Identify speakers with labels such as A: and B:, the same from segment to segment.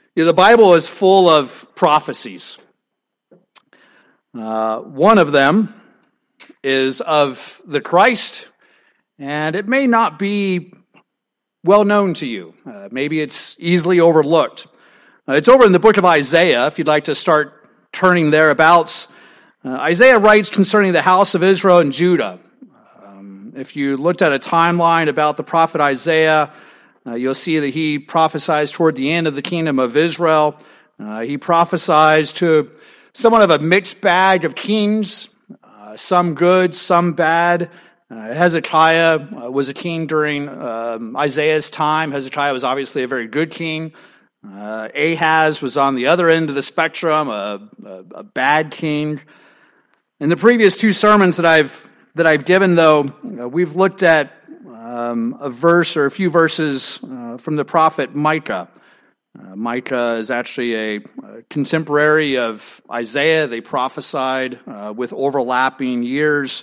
A: The Bible is full of prophecies. One of them is of the Christ, and it may not be well known to you. Maybe it's easily overlooked. It's over in the book of Isaiah, if you'd like to start turning thereabouts. Isaiah writes concerning the house of Israel and Judah. If you looked at a timeline about the prophet Isaiah, you'll see that he prophesies toward the end of the kingdom of Israel. He prophesies to somewhat of a mixed bag of kings, some good, some bad. Hezekiah was a king during Isaiah's time. Hezekiah was obviously a very good king. Ahaz was on the other end of the spectrum, a bad king. In the previous two sermons that I've given, though, we've looked at a verse or a few verses from the prophet Micah. Micah is actually a contemporary of Isaiah. They prophesied with overlapping years.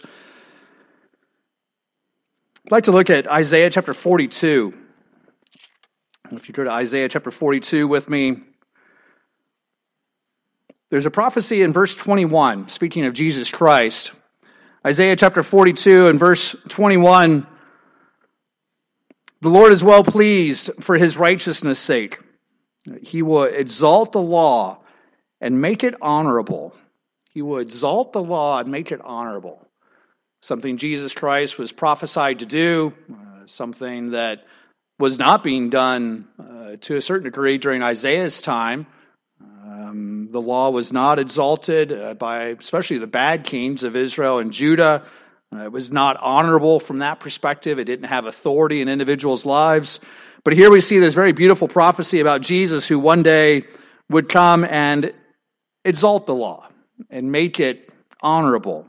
A: I'd like to look at Isaiah chapter 42. If you go to Isaiah chapter 42 with me, there's a prophecy in verse 21, speaking of Jesus Christ. Isaiah chapter 42 and verse 21, the Lord is well pleased for his righteousness' sake. He will exalt the law and make it honorable. He will exalt the law and make it honorable. Something Jesus Christ was prophesied to do, something that was not being done to a certain degree during Isaiah's time. The law was not exalted by especially the bad kings of Israel and Judah. It was not honorable from that perspective. It didn't have authority in individuals' lives. But here we see this very beautiful prophecy about Jesus who one day would come and exalt the law and make it honorable.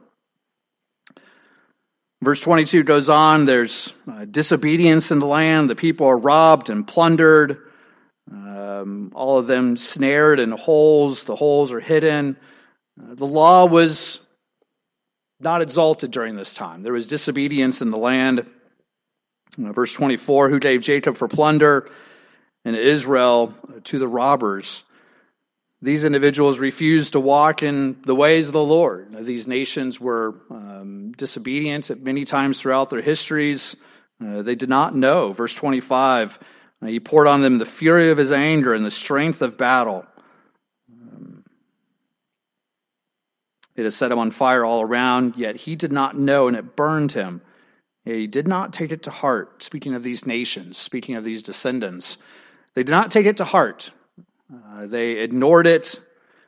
A: Verse 22 goes on, there's disobedience in the land. The people are robbed and plundered. All of them snared in holes. The holes are hidden. The law was not exalted during this time. There was disobedience in the land. Verse 24, who gave Jacob for plunder and Israel to the robbers. These individuals refused to walk in the ways of the Lord. These nations were disobedient at many times throughout their histories. They did not know. Verse 25, he poured on them the fury of his anger and the strength of battle. It has set him on fire all around, yet he did not know, and it burned him. He did not take it to heart. Speaking of these nations, speaking of these descendants, they did not take it to heart. They ignored it.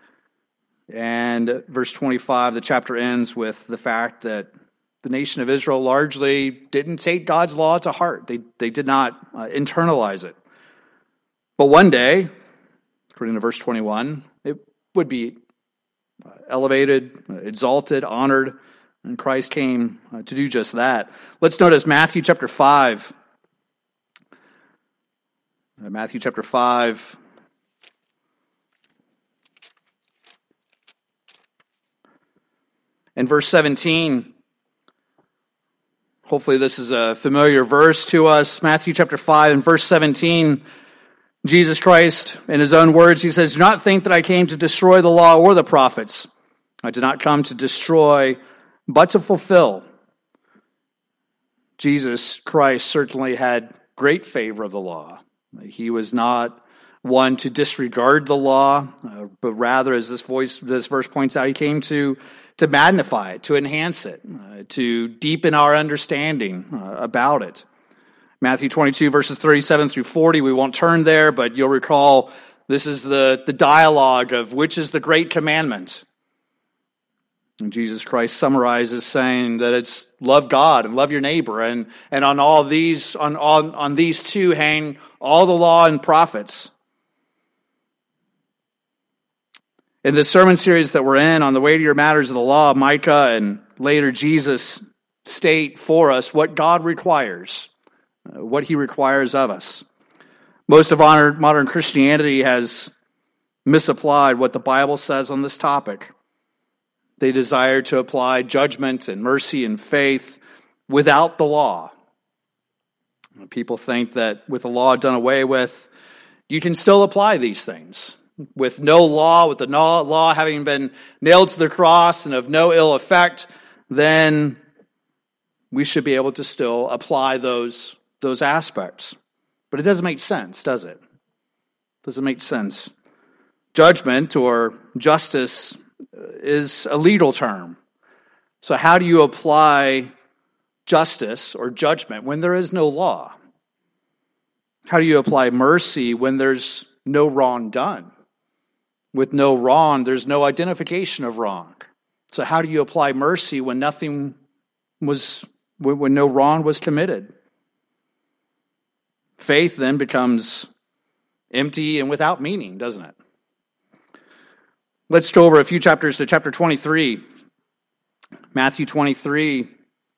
A: And verse 25, the chapter ends with the fact that the nation of Israel largely didn't take God's law to heart. They did not internalize it. But one day, according to verse 21, it would be elevated, exalted, honored, and Christ came to do just that. Let's notice Matthew chapter 5. Matthew chapter 5. In verse 17, hopefully this is a familiar verse to us. Matthew chapter 5 and verse 17, Jesus Christ, in his own words, he says, do not think that I came to destroy the law or the prophets. I did not come to destroy, but to fulfill. Jesus Christ certainly had great favor of the law. He was not one to disregard the law, but rather, as this verse points out, he came to magnify it, to enhance it, to deepen our understanding about it. Matthew 22, verses 37 through 40, we won't turn there, but you'll recall this is the dialogue of which is the great commandment. And Jesus Christ summarizes saying that it's love God and love your neighbor, and on all these, on these two hang all the law and prophets. In the sermon series that we're in on the weightier matters of the law, Micah and later Jesus state for us what God requires, what he requires of us. Most of modern Christianity has misapplied what the Bible says on this topic. They desire to apply judgment and mercy and faith without the law. People think that with the law done away with, you can still apply these things. With no law, with the law having been nailed to the cross and of no ill effect, then we should be able to still apply those aspects. But it doesn't make sense, does it? Doesn't make sense. Judgment or justice is a legal term. So how do you apply justice or judgment when there is no law? How do you apply mercy when there's no wrong done? With no wrong, there's no identification of wrong. So how do you apply mercy when when no wrong was committed? Faith then becomes empty and without meaning, doesn't it? Let's go over a few chapters to chapter 23. Matthew 23.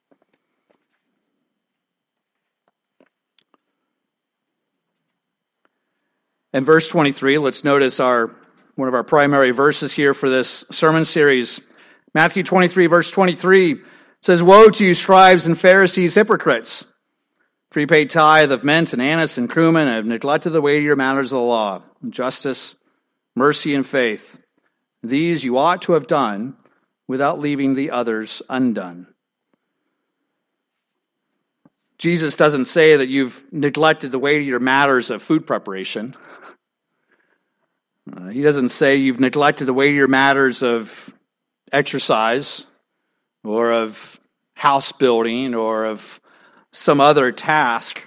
A: And verse 23, let's notice one of our primary verses here for this sermon series. Matthew 23, verse 23 says, "Woe to you, scribes and Pharisees, hypocrites! For you pay tithe of mint and anise and cumin, and have neglected the weightier matters of the law, justice, mercy, and faith. These you ought to have done without leaving the others undone." Jesus doesn't say that you've neglected the weightier matters of food preparation. He doesn't say you've neglected the weightier matters of exercise or of house building or of some other task.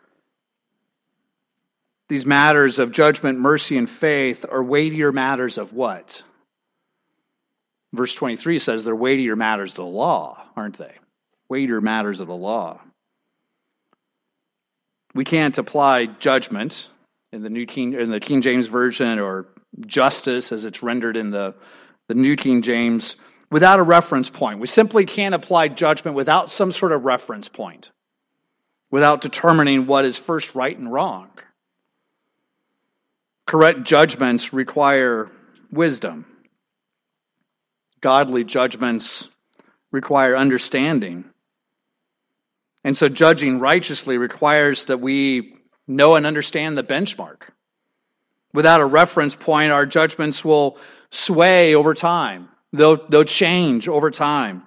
A: These matters of judgment, mercy, and faith are weightier matters of what? Verse 23 says they're weightier matters of the law, aren't they? Weightier matters of the law. We can't apply judgment in the King James Version, or justice as it's rendered in the New King James, without a reference point. We simply can't apply judgment without some sort of reference point, without determining what is first right and wrong. Correct judgments require wisdom. Godly judgments require understanding. And so judging righteously requires that we know and understand the benchmark. Without a reference point, our judgments will sway over time. They'll change over time.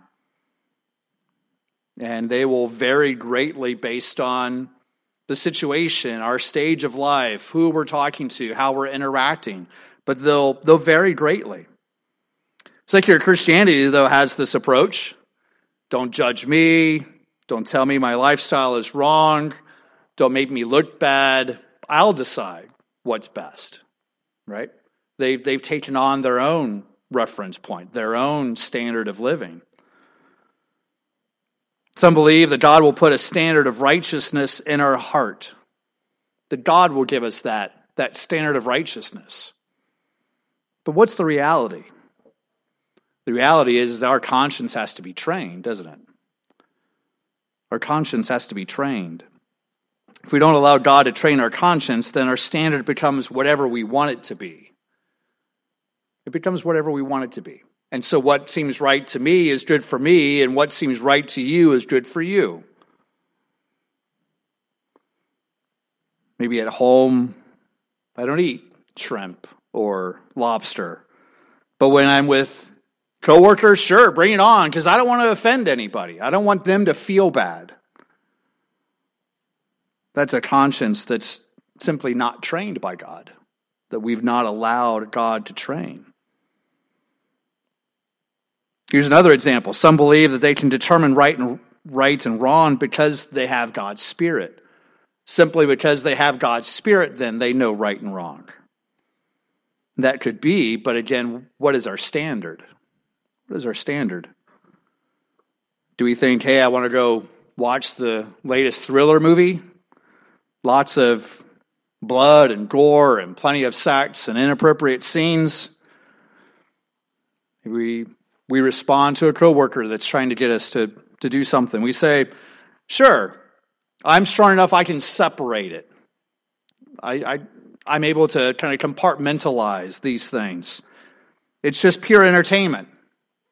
A: And they will vary greatly based on the situation, our stage of life, who we're talking to, how we're interacting. But they'll vary greatly. Secular Christianity, though, has this approach. Don't judge me. Don't tell me my lifestyle is wrong. Don't make me look bad. I'll decide what's best, right? They've taken on their own reference point, their own standard of living. Some believe that God will put a standard of righteousness in our heart, that God will give us that standard of righteousness. But what's the reality? The reality is that our conscience has to be trained, doesn't it? Our conscience has to be trained. If we don't allow God to train our conscience, then our standard becomes whatever we want it to be. It becomes whatever we want it to be. And so what seems right to me is good for me, and what seems right to you is good for you. Maybe at home, I don't eat shrimp or lobster. But when I'm with coworkers, sure, bring it on, because I don't want to offend anybody. I don't want them to feel bad. That's a conscience that's simply not trained by God, that we've not allowed God to train. Here's another example. Some believe that they can determine right and wrong because they have God's Spirit. Simply because they have God's Spirit, then they know right and wrong. That could be, but again, what is our standard? What is our standard? Do we think, hey, I want to go watch the latest thriller movie? Lots of blood and gore and plenty of sex and inappropriate scenes. We respond to a coworker that's trying to get us to do something. We say, sure, I'm strong enough I can separate it. I'm able to kind of compartmentalize these things. It's just pure entertainment.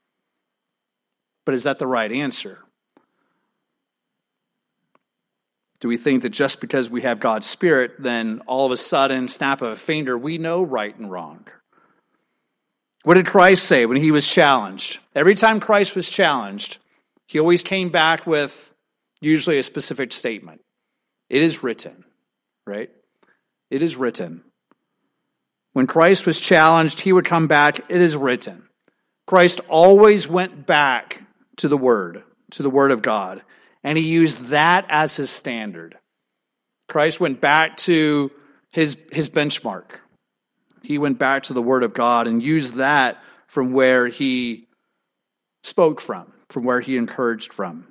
A: But is that the right answer? Do we think that just because we have God's Spirit, then all of a sudden, snap of a finger, we know right and wrong? What did Christ say when he was challenged? Every time Christ was challenged, he always came back with usually a specific statement. It is written, right? It is written. When Christ was challenged, he would come back, it is written. Christ always went back to the Word of God, and he used that as his standard. Christ went back to his benchmark. He went back to the Word of God and used that from where he spoke from where he encouraged from.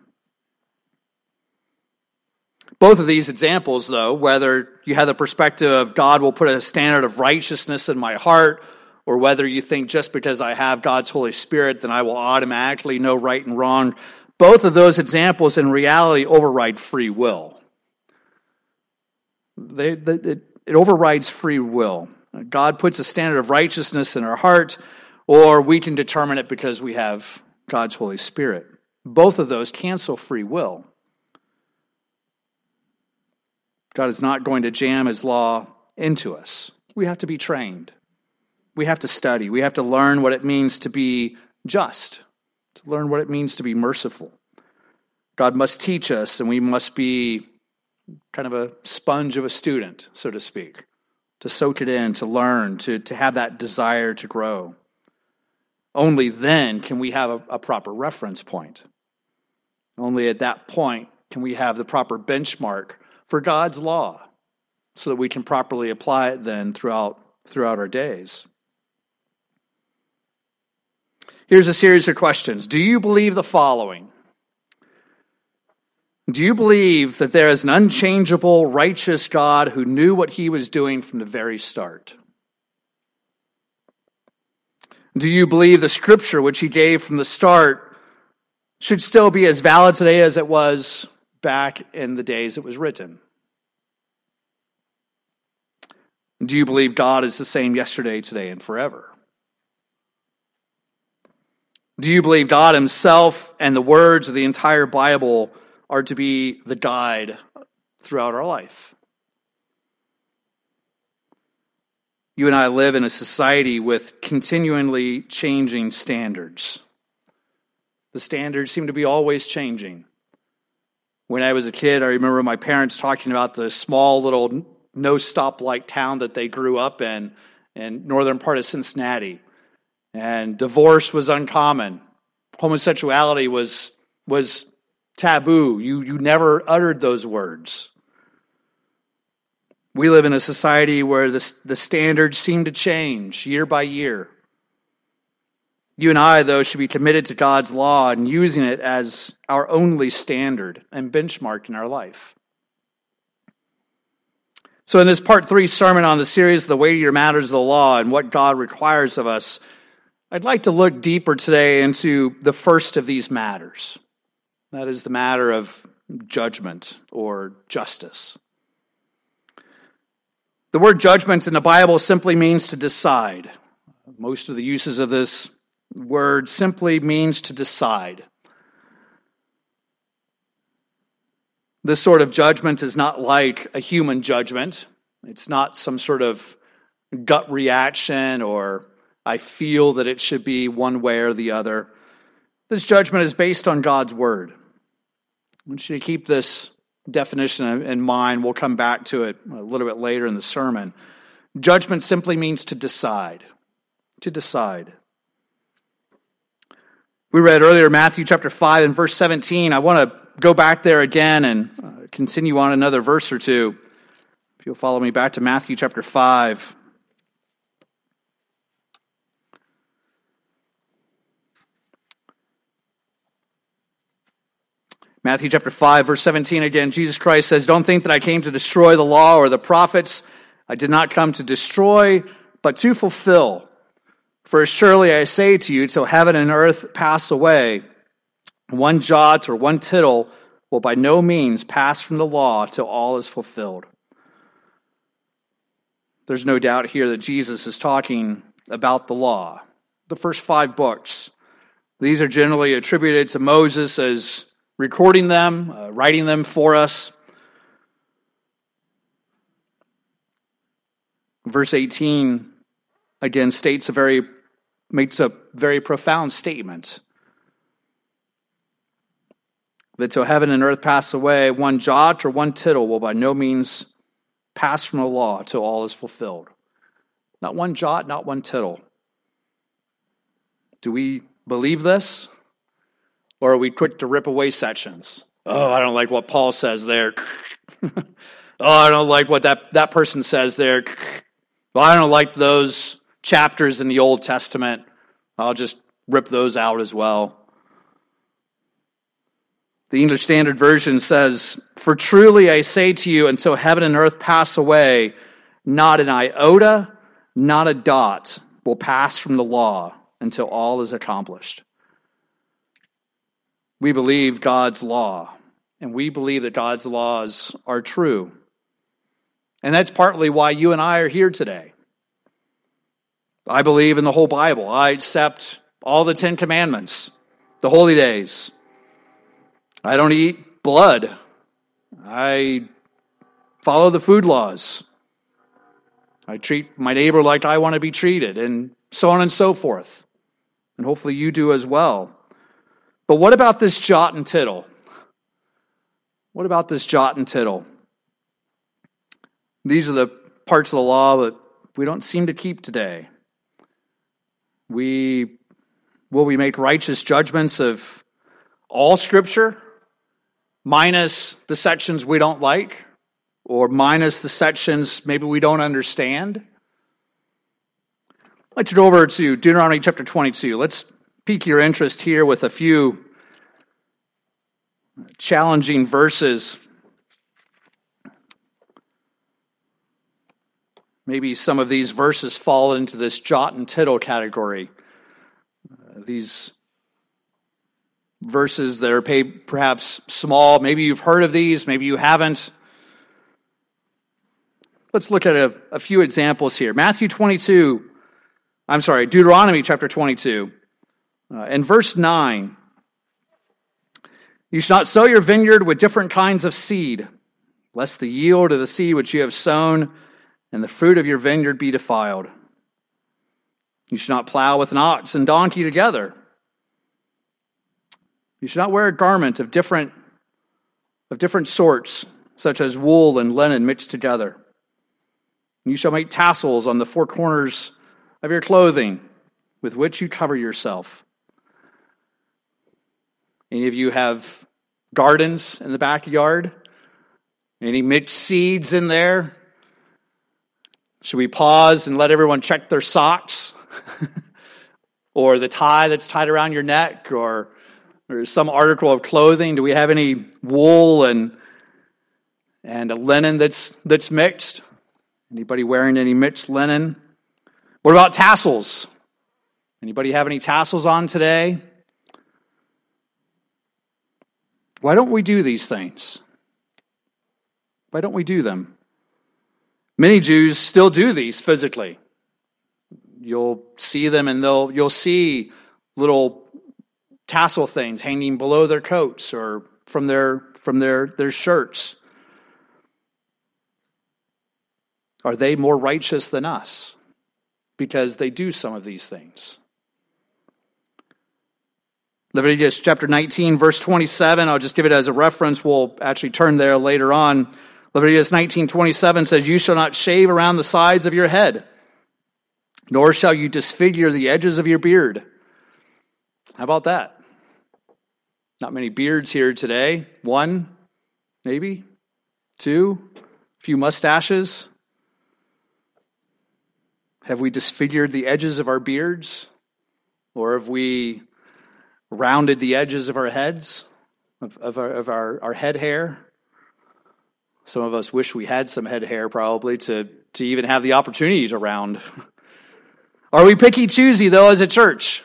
A: Both of these examples, though, whether you have the perspective of God will put a standard of righteousness in my heart, or whether you think just because I have God's Holy Spirit, then I will automatically know right and wrong, both of those examples in reality override free will. It overrides free will. God puts a standard of righteousness in our heart, or we can determine it because we have God's Holy Spirit. Both of those cancel free will. God is not going to jam his law into us. We have to be trained. We have to study. We have to learn what it means to be just, to learn what it means to be merciful. God must teach us, and we must be kind of a sponge of a student, so to speak, to soak it in, to learn, to have that desire to grow. Only then can we have a proper reference point. Only at that point can we have the proper benchmark for God's law so that we can properly apply it then throughout our days. Here's a series of questions. Do you believe the following? Do you believe that there is an unchangeable, righteous God who knew what he was doing from the very start? Do you believe the Scripture which he gave from the start should still be as valid today as it was back in the days it was written? Do you believe God is the same yesterday, today, and forever? Do you believe God himself and the words of the entire Bible are to be the guide throughout our life? You and I live in a society with continually changing standards. The standards seem to be always changing. When I was a kid, I remember my parents talking about the small little no stoplight town that they grew up in northern part of Cincinnati. And divorce was uncommon. Homosexuality was taboo. You never uttered those words. We live in a society where the standards seem to change year by year. You and I, though, should be committed to God's law and using it as our only standard and benchmark in our life. So in this part 3 sermon on the series, The Weightier Matters of the Law and what God requires of us, I'd like to look deeper today into the first of these matters. That is the matter of judgment or justice. The word judgment in the Bible simply means to decide. Most of the uses of this word simply means to decide. This sort of judgment is not like a human judgment. It's not some sort of gut reaction or I feel that it should be one way or the other. This judgment is based on God's word. I want you to keep this definition in mind. We'll come back to it a little bit later in the sermon. Judgment simply means to decide. To decide. We read earlier Matthew chapter 5 and verse 17. I want to go back there again and continue on another verse or two. If you'll follow me back to Matthew chapter 5. Matthew chapter 5, verse 17 again, Jesus Christ says, "Don't think that I came to destroy the law or the prophets. I did not come to destroy, but to fulfill. For surely I say to you, till heaven and earth pass away, one jot or one tittle will by no means pass from the law till all is fulfilled." There's no doubt here that Jesus is talking about the law. The first 5 books. These are generally attributed to Moses as recording them, writing them for us. Verse 18 again makes a very profound statement. That till heaven and earth pass away, one jot or one tittle will by no means pass from the law till all is fulfilled. Not one jot, not one tittle. Do we believe this? Or are we quick to rip away sections? Oh, I don't like what Paul says there. Oh, I don't like what that person says there. Well, I don't like those chapters in the Old Testament. I'll just rip those out as well. The English Standard Version says, "For truly I say to you, until heaven and earth pass away, not an iota, not a dot will pass from the law until all is accomplished." We believe God's law, and we believe that God's laws are true. And that's partly why you and I are here today. I believe in the whole Bible. I accept all the 10 Commandments, the holy days. I don't eat blood. I follow the food laws. I treat my neighbor like I want to be treated, and so on and so forth. And hopefully you do as well. But what about this jot and tittle? What about this jot and tittle? These are the parts of the law that we don't seem to keep today. Will we make righteous judgments of all Scripture, minus the sections we don't like, or minus the sections maybe we don't understand? Let's go over to Deuteronomy chapter 22. Let's pique your interest here with a few challenging verses. Maybe some of these verses fall into this jot and tittle category. These verses that are perhaps small. Maybe you've heard of these, maybe you haven't. Let's look at a few examples here. Deuteronomy chapter 22. In verse 9, "You shall not sow your vineyard with different kinds of seed, lest the yield of the seed which you have sown and the fruit of your vineyard be defiled. You shall not plow with an ox and donkey together. You shall not wear a garment of different sorts, such as wool and linen mixed together. You shall make tassels on the four corners of your clothing, with which you cover yourself." Any of you have gardens in the backyard? Any mixed seeds in there? Should we pause and let everyone check their socks? Or the tie that's tied around your neck? Or some article of clothing? Do we have any wool and a linen that's mixed? Anybody wearing any mixed linen? What about tassels? Anybody have any tassels on today? Why don't we do these things? Why don't we do them? Many Jews still do these physically. You'll see them and you'll see little tassel things hanging below their coats or from their shirts. Are they more righteous than us because they do some of these things? Leviticus chapter 19, verse 27, I'll just give it as a reference. We'll actually turn there later on. Leviticus 19:27 says, "You shall not shave around the sides of your head, nor shall you disfigure the edges of your beard." How about that? Not many beards here today. One, maybe. Two, a few mustaches. Have we disfigured the edges of our beards? Or have we rounded the edges of our heads, of our head hair? Some of us wish we had some head hair probably to even have the opportunity to round. Are we picky-choosy, though, as a church?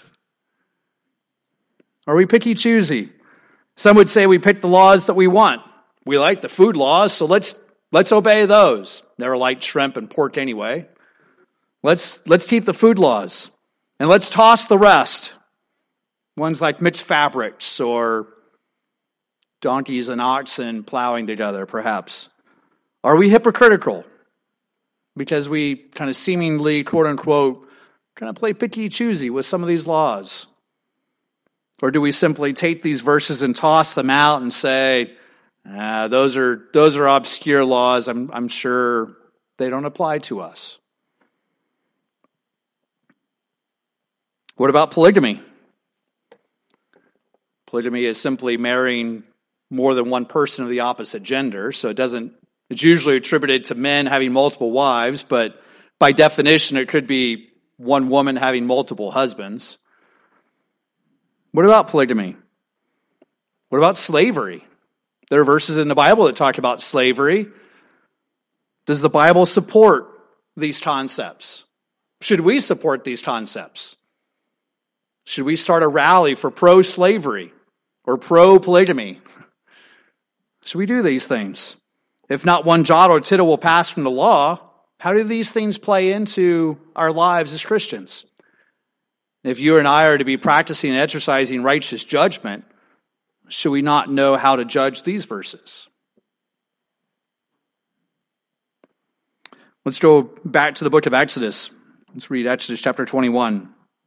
A: Are we picky-choosy? Some would say we pick the laws that we want. We like the food laws, so let's obey those. Never liked shrimp and pork anyway. Let's keep the food laws. And let's toss the rest. Ones like mixed fabrics or donkeys and oxen plowing together, perhaps. Are we hypocritical? because we kind of seemingly, quote unquote, kind of play picky-choosy with some of these laws? Or do we simply take these verses and toss them out and say, those are obscure laws, I'm sure they don't apply to us? What about polygamy? Polygamy is simply marrying more than one person of the opposite gender, so it's usually attributed to men having multiple wives, but by definition it could be one woman having multiple husbands. What about polygamy? What about slavery? There are verses in the Bible that talk about slavery. Does the Bible support these concepts? Should we support these concepts? Should we start a rally for pro-slavery or pro-polygamy? Should we do these things? If not one jot or tittle will pass from the law, how do these things play into our lives as Christians? If you and I are to be practicing and exercising righteous judgment, should we not know how to judge these verses? Let's go back to the book of Exodus. Let's read Exodus chapter 21.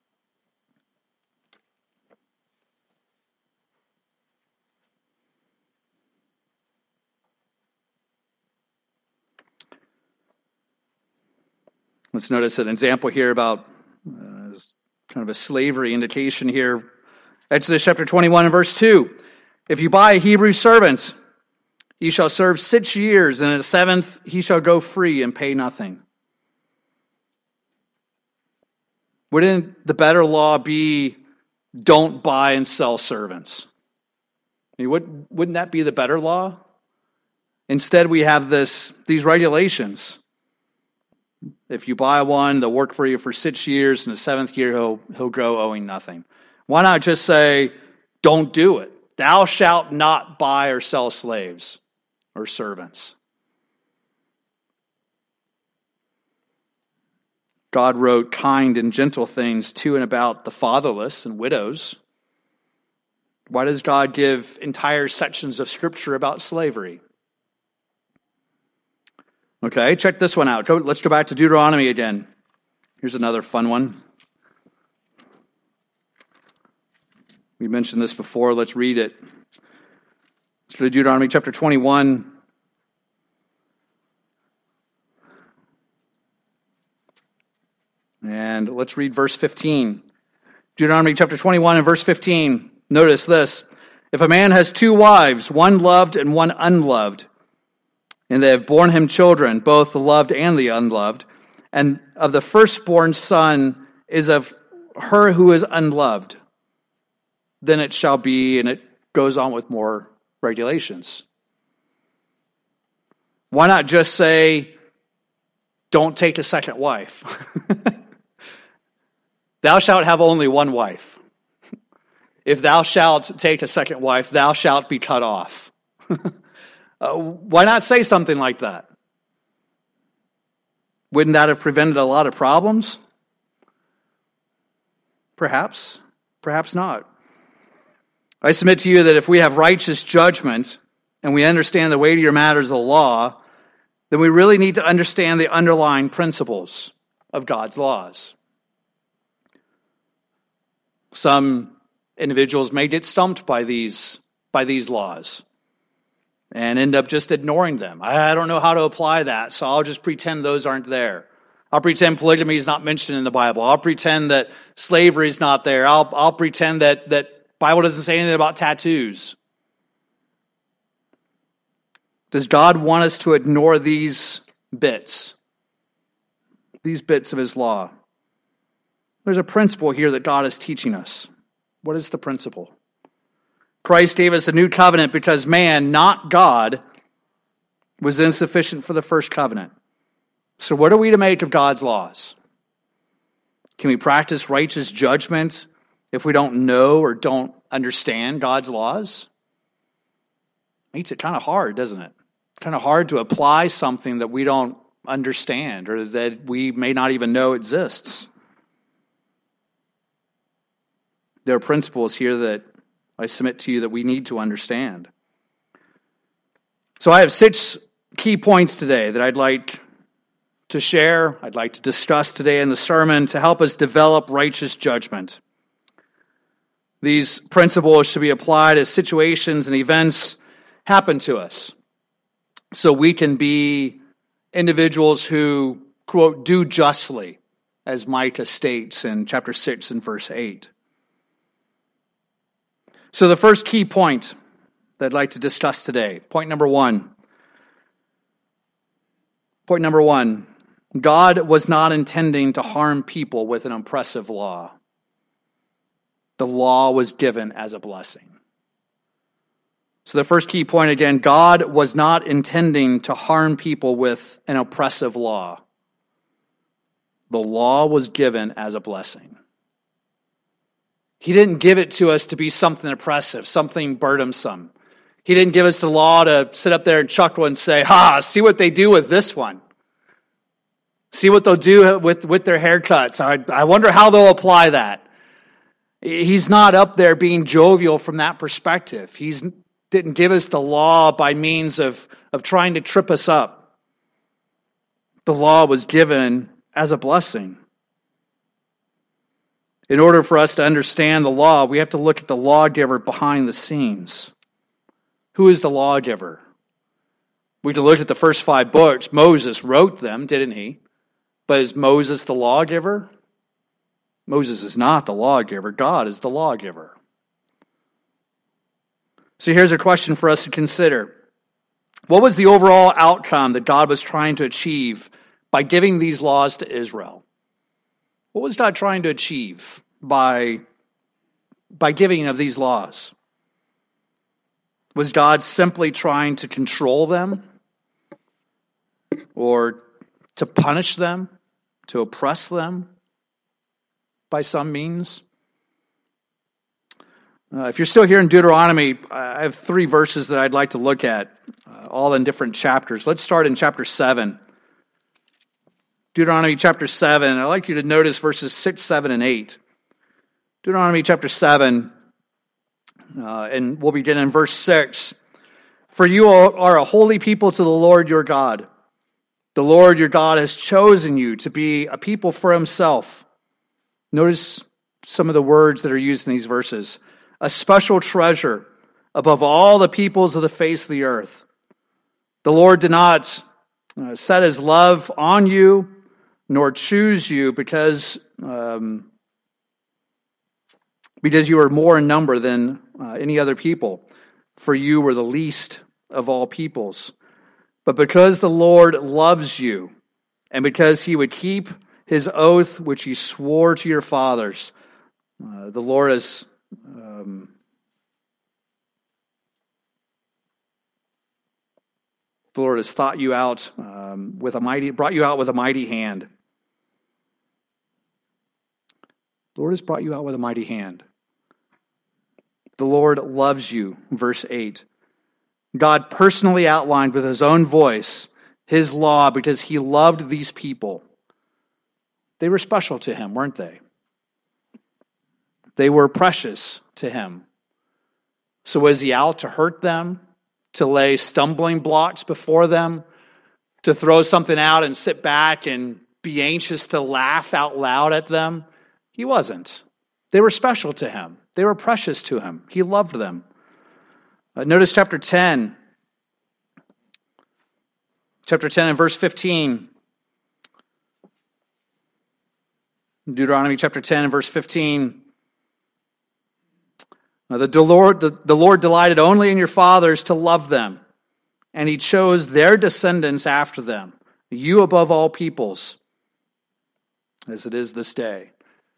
A: Let's notice an example here about kind of a slavery indication here. Exodus chapter 21 and verse 2. If you buy a Hebrew servant, he shall serve 6 years, and in the 7th he shall go free and pay nothing. Wouldn't the better law be don't buy and sell servants? I mean, wouldn't that be the better law? Instead, we have these regulations. If you buy one, they'll work for you for 6 years, and the 7th year he'll go owing nothing. Why not just say, don't do it? Thou shalt not buy or sell slaves or servants. God wrote kind and gentle things to and about the fatherless and widows. Why does God give entire sections of Scripture about slavery? Okay, check this one out. Let's go back to Deuteronomy again. Here's another fun one. We mentioned this before. Let's read it. Let's go to Deuteronomy chapter 21. And let's read verse 15. Deuteronomy chapter 21 and verse 15. Notice this. If a man has 2 wives, one loved and one unloved, and they have borne him children, both the loved and the unloved, and of the firstborn son is of her who is unloved, then it shall be, and it goes on with more regulations. Why not just say, don't take a second wife? Thou shalt have only one wife. If thou shalt take a second wife, thou shalt be cut off. Why not say something like that? Wouldn't that have prevented a lot of problems? Perhaps. Perhaps not. I submit to you that if we have righteous judgment and we understand the weightier matters of the law, then we really need to understand the underlying principles of God's laws. Some individuals may get stumped by these laws and end up just ignoring them. I don't know how to apply that, so I'll just pretend those aren't there. I'll pretend polygamy is not mentioned in the Bible. I'll pretend that slavery is not there. I'll pretend that Bible doesn't say anything about tattoos. Does God want us to ignore these bits of His law? There's a principle here that God is teaching us. What is the principle? Christ gave us a new covenant because man, not God, was insufficient for the first covenant. So what are we to make of God's laws? Can we practice righteous judgment if we don't know or don't understand God's laws? Makes it kind of hard, doesn't it? Kind of hard to apply something that we don't understand or that we may not even know exists. There are principles here that I submit to you that we need to understand. So I have 6 key points today that I'd like to share, I'd like to discuss today in the sermon to help us develop righteous judgment. These principles should be applied as situations and events happen to us, so we can be individuals who, quote, do justly, as Micah states in chapter 6 and verse 8. So the first key point that I'd like to discuss today, point number one, God was not intending to harm people with an oppressive law. The law was given as a blessing. So the first key point again, God was not intending to harm people with an oppressive law. The law was given as a blessing. He didn't give it to us to be something oppressive, something burdensome. He didn't give us the law to sit up there and chuckle and say, see what they do with this one. See what they'll do with their haircuts. I wonder how they'll apply that. He's not up there being jovial from that perspective. He didn't give us the law by means of trying to trip us up. The law was given as a blessing. In order for us to understand the law, we have to look at the lawgiver behind the scenes. Who is the lawgiver? We can look at the first 5 books. Moses wrote them, didn't he? But is Moses the lawgiver? Moses is not the lawgiver. God is the lawgiver. So here's a question for us to consider. What was the overall outcome that God was trying to achieve by giving these laws to Israel? What was God trying to achieve by giving of these laws? Was God simply trying to control them? Or to punish them? To oppress them by some means? If you're still here in Deuteronomy, I have 3 verses that I'd like to look at, all in different chapters. Let's start in chapter 7. Deuteronomy chapter 7. I'd like you to notice verses 6, 7, and 8. Deuteronomy chapter 7, and we'll begin in verse 6. For you are a holy people to the Lord your God. The Lord your God has chosen you to be a people for himself. Notice some of the words that are used in these verses. A special treasure above all the peoples of the face of the earth. The Lord did not set his love on you, nor choose you because you were more in number than any other people, for you were the least of all peoples. But because the Lord loves you, and because he would keep his oath which he swore to your fathers, the Lord has brought you out with a mighty hand. The Lord has brought you out with a mighty hand. The Lord loves you, verse 8. God personally outlined with his own voice his law because he loved these people. They were special to him, weren't they? They were precious to him. So was he out to hurt them, to lay stumbling blocks before them, to throw something out and sit back and be anxious to laugh out loud at them? He wasn't. They were special to him. They were precious to him. He loved them. Notice chapter 10. Chapter 10 and verse 15. Deuteronomy chapter 10 and verse 15. The Lord delighted only in your fathers to love them, and he chose their descendants after them, you above all peoples, as it is this day.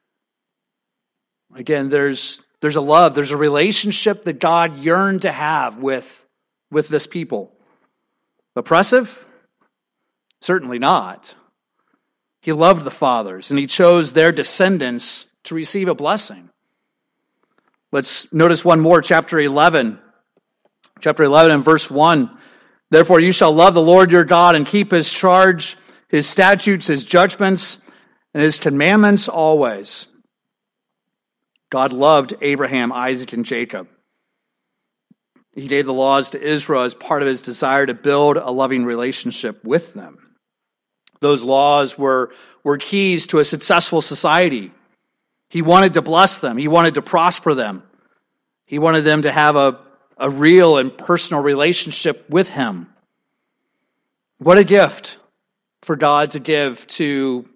A: Again, there's a love, there's a relationship that God yearned to have with this people. Oppressive? Certainly not. He loved the fathers, and he chose their descendants to receive a blessing. Let's notice one more, chapter 11. Chapter 11 and verse 1. Therefore you shall love the Lord your God and keep his charge, his statutes, his judgments, and his commandments always. God loved Abraham, Isaac, and Jacob. He gave the laws to Israel as part of his desire to build a loving relationship with them. Those laws were keys to a successful society. He wanted to bless them. He wanted to prosper them. He wanted them to have a real and personal relationship with him. What a gift for God to give to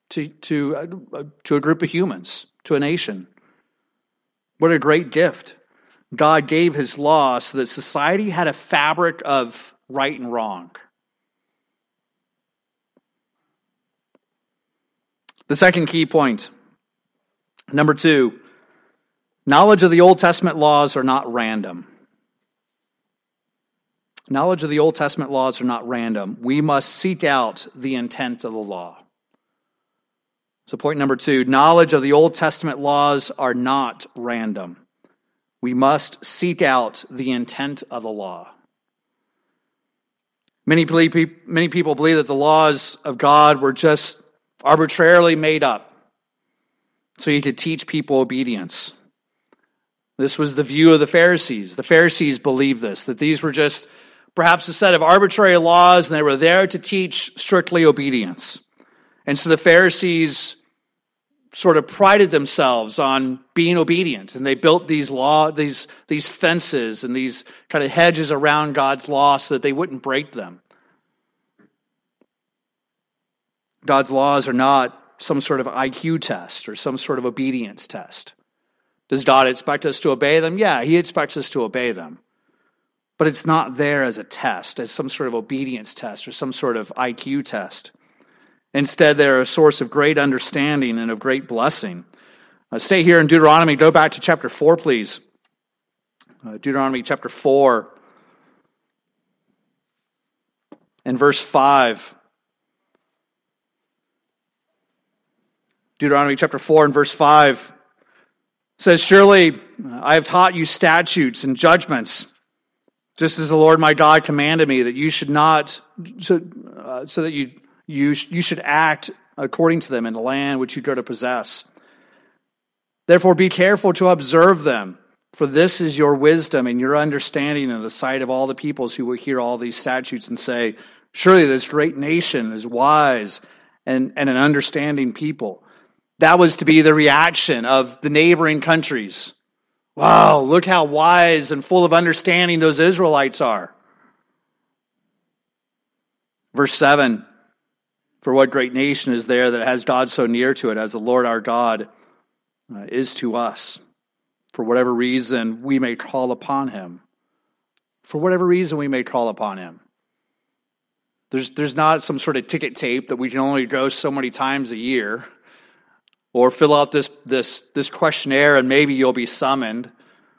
A: a group of humans, to a nation. What a great gift. God gave his law so that society had a fabric of right and wrong. The second key point, number 2, knowledge of the Old Testament laws are not random. Knowledge of the Old Testament laws are not random. We must seek out the intent of the law. So point number 2, knowledge of the Old Testament laws are not random. We must seek out the intent of the law. Many people believe that the laws of God were just arbitrarily made up so he could teach people obedience. This was the view of the Pharisees. The Pharisees believed this, that these were just perhaps a set of arbitrary laws and they were there to teach strictly obedience. And so the Pharisees sort of prided themselves on being obedient, and they built these fences and these kind of hedges around God's law so that they wouldn't break them. God's laws are not some sort of IQ test or some sort of obedience test. Does God expect us to obey them? Yeah, he expects us to obey them. But it's not there as a test, as some sort of obedience test or some sort of IQ test. Instead, they're a source of great understanding and of great blessing. Stay here in Deuteronomy. Go back to chapter 4, please. Deuteronomy chapter 4 and verse 5. Deuteronomy chapter 4 and verse 5 says, "Surely I have taught you statutes and judgments, just as the Lord my God commanded me, that you should not, so that you should act according to them in the land which you go to possess. Therefore be careful to observe them, for this is your wisdom and your understanding in the sight of all the peoples who will hear all these statutes and say, surely this great nation is wise and an understanding people." That was to be the reaction of the neighboring countries. Wow, look how wise and full of understanding those Israelites are. Verse 7, "For what great nation is there that has God so near to it as the Lord our God is to us? For whatever reason we may call upon him." For whatever reason we may call upon him. There's not some sort of ticket tape that we can only go so many times a year, or fill out this questionnaire and maybe you'll be summoned.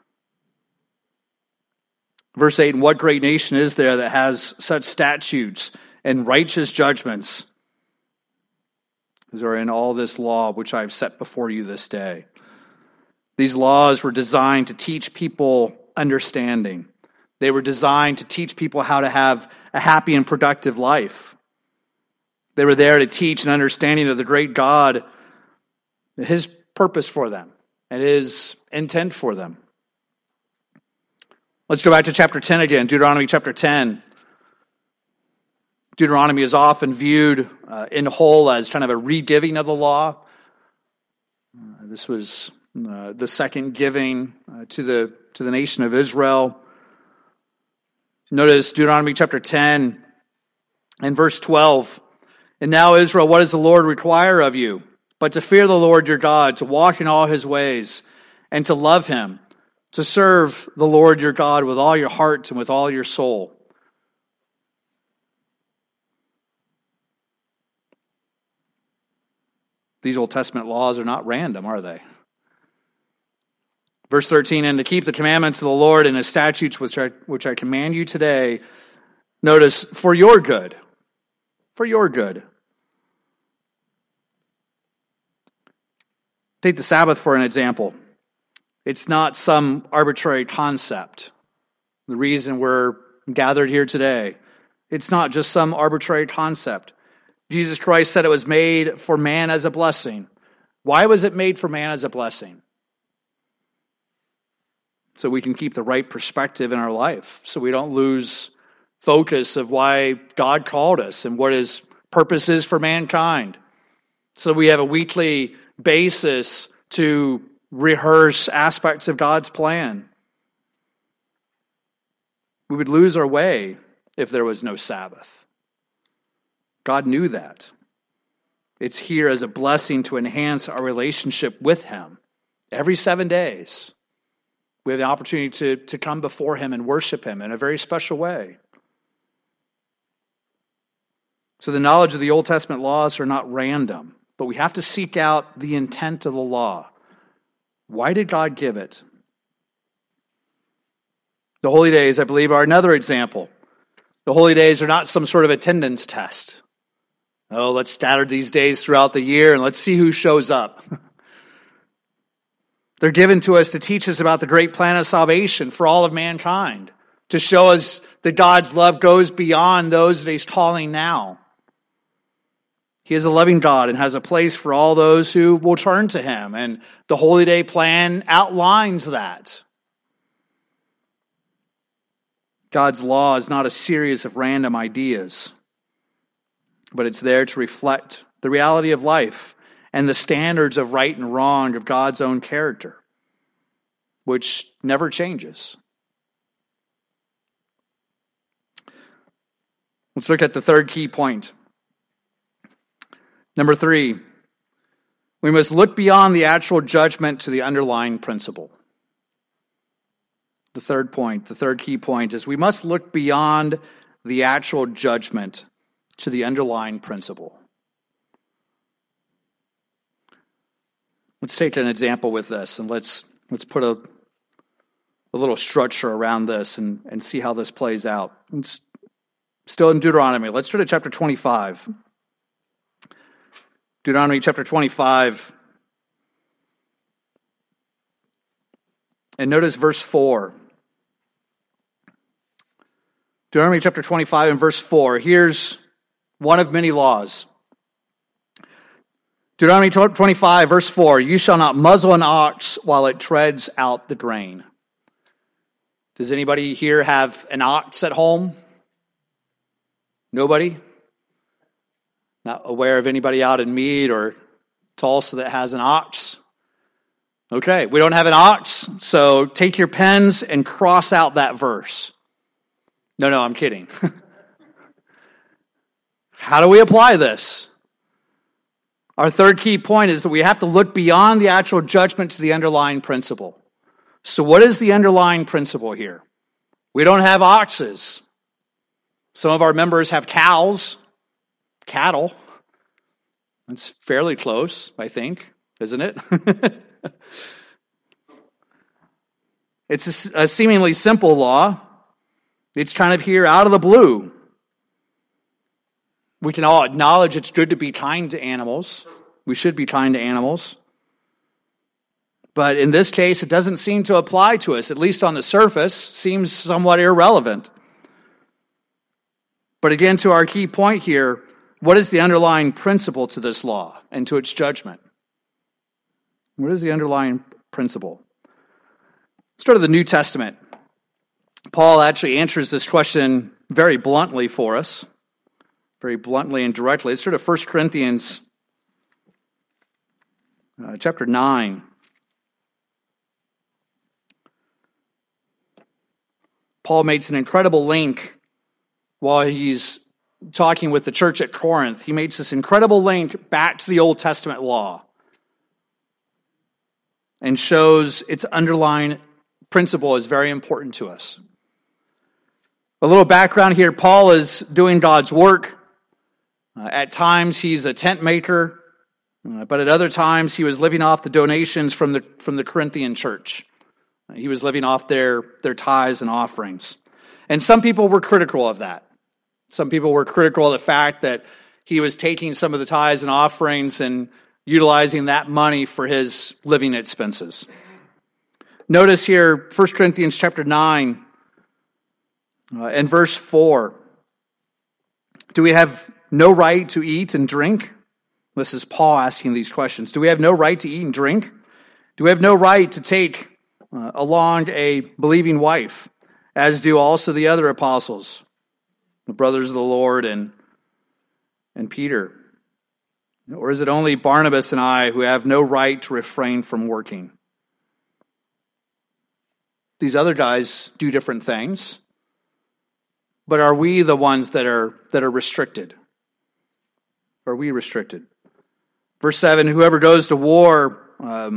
A: Verse 8, "And what great nation is there that has such statutes and righteous judgments as are in all this law which I have set before you this day?" These laws were designed to teach people understanding. They were designed to teach people how to have a happy and productive life. They were there to teach an understanding of the great God, his purpose for them, and his intent for them. Let's go back to chapter 10 again, Deuteronomy chapter 10. Deuteronomy is often viewed in whole as kind of a re-giving of the law. This was the second giving to the nation of Israel. Notice Deuteronomy chapter 10 and verse 12. "And now, Israel, what does the Lord require of you? But to fear the Lord your God, to walk in all his ways, and to love him, to serve the Lord your God with all your heart and with all your soul." These Old Testament laws are not random, are they? Verse 13, "And to keep the commandments of the Lord and his statutes which I command you today," notice, "for your good." For your good. Take the Sabbath for an example. It's not some arbitrary concept. The reason we're gathered here today, it's not just some arbitrary concept. Jesus Christ said it was made for man as a blessing. Why was it made for man as a blessing? So we can keep the right perspective in our life, so we don't lose focus of why God called us and what his purposes for mankind. So we have a weekly basis to rehearse aspects of God's plan. We would lose our way if there was no Sabbath. God knew that. It's here as a blessing to enhance our relationship with Him. Every 7 days, we have the opportunity to come before Him and worship Him in a very special way. So the knowledge of the Old Testament laws are not random, but we have to seek out the intent of the law. Why did God give it? The holy days, I believe, are another example. The holy days are not some sort of attendance test. Oh, let's scatter these days throughout the year and let's see who shows up. They're given to us to teach us about the great plan of salvation for all of mankind, to show us that God's love goes beyond those that He's calling now. He is a loving God and has a place for all those who will turn to Him, and the Holy Day plan outlines that. God's law is not a series of random ideas, but it's there to reflect the reality of life and the standards of right and wrong of God's own character, which never changes. Let's look at the third key point. Number 3, we must look beyond the actual judgment to the underlying principle. The third point, the third key point is we must look beyond the actual judgment to the underlying principle. Let's take an example with this, and let's put a little structure around this and see how this plays out. It's still in Deuteronomy. Let's turn to chapter 25. Deuteronomy chapter 25. And notice verse 4. Deuteronomy chapter 25 and verse 4. Here's one of many laws. Deuteronomy 25 verse 4. You shall not muzzle an ox while it treads out the grain. Does anybody here have an ox at home? Nobody? Not aware of anybody out in Meade or Tulsa that has an ox? Okay, we don't have an ox, so take your pens and cross out that verse. No, I'm kidding. How do we apply this? Our third key point is that we have to look beyond the actual judgment to the underlying principle. So what is the underlying principle here? We don't have oxes. Some of our members have cows, cattle. That's fairly close, I think, isn't it? It's a seemingly simple law. It's kind of here out of the blue. We can all acknowledge it's good to be kind to animals. We should be kind to animals. But in this case, it doesn't seem to apply to us, at least on the surface, seems somewhat irrelevant. But again, to our key point here, what is the underlying principle to this law and to its judgment? What is the underlying principle? Let's go to the New Testament. Paul actually answers this question very bluntly for us, very bluntly and directly. Let's go to 1 Corinthians chapter 9. Paul makes an incredible link while he's talking with the church at Corinth. He makes this incredible link back to the Old Testament law and shows its underlying principle is very important to us. A little background here. Paul is doing God's work. At times he's a tent maker, but at other times he was living off the donations from the Corinthian church. He was living off their tithes and offerings. And some people were critical of that. Some people were critical of the fact that he was taking some of the tithes and offerings and utilizing that money for his living expenses. Notice here, 1 Corinthians chapter 9 and verse 4. Do we have no right to eat and drink? This is Paul asking these questions. Do we have no right to eat and drink? Do we have no right to take along a believing wife, as do also the other apostles, the brothers of the Lord, and and Peter? Or is it only Barnabas and I who have no right to refrain from working? These other guys do different things, but are we the ones that are restricted? Are we restricted? Verse 7, whoever goes to war at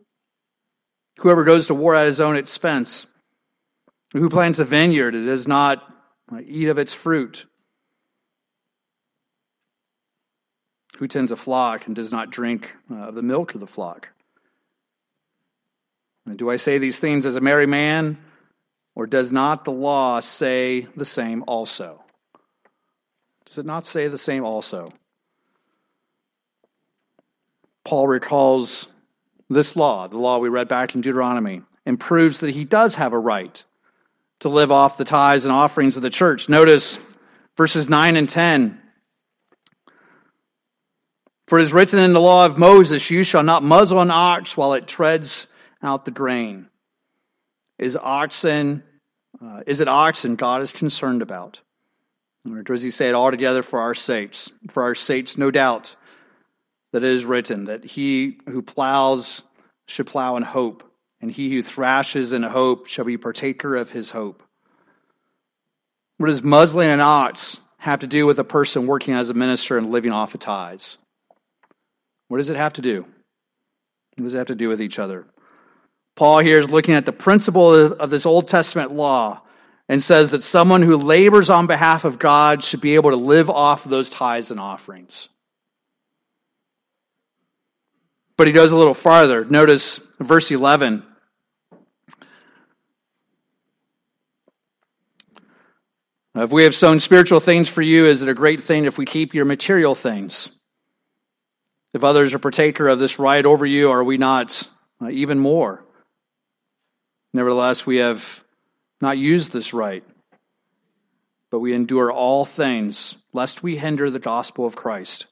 A: his own expense, who plants a vineyard and does not eat of its fruit, who tends a flock and does not drink of the milk of the flock. And do I say these things as a merry man, or does not the law say the same also? Does it not say the same also? Paul recalls this law, the law we read back in Deuteronomy, and proves that he does have a right to live off the tithes and offerings of the church. Notice verses 9 and 10. For it is written in the law of Moses, you shall not muzzle an ox while it treads out the grain. Is it oxen God is concerned about? Or does he say it altogether for our sakes? For our sakes, no doubt, that it is written that he who plows should plow in hope, and he who thrashes in hope shall be partaker of his hope. What does muzzling an ox have to do with a person working as a minister and living off of tithes? What does it have to do? What does it have to do with each other? Paul here is looking at the principle of this Old Testament law and says that someone who labors on behalf of God should be able to live off of those tithes and offerings. But he goes a little farther. Notice verse 11. If we have sown spiritual things for you, is it a great thing if we keep your material things? If others are partaker of this right over you, are we not even more? Nevertheless, we have not used this right, but we endure all things, lest we hinder the gospel of Christ.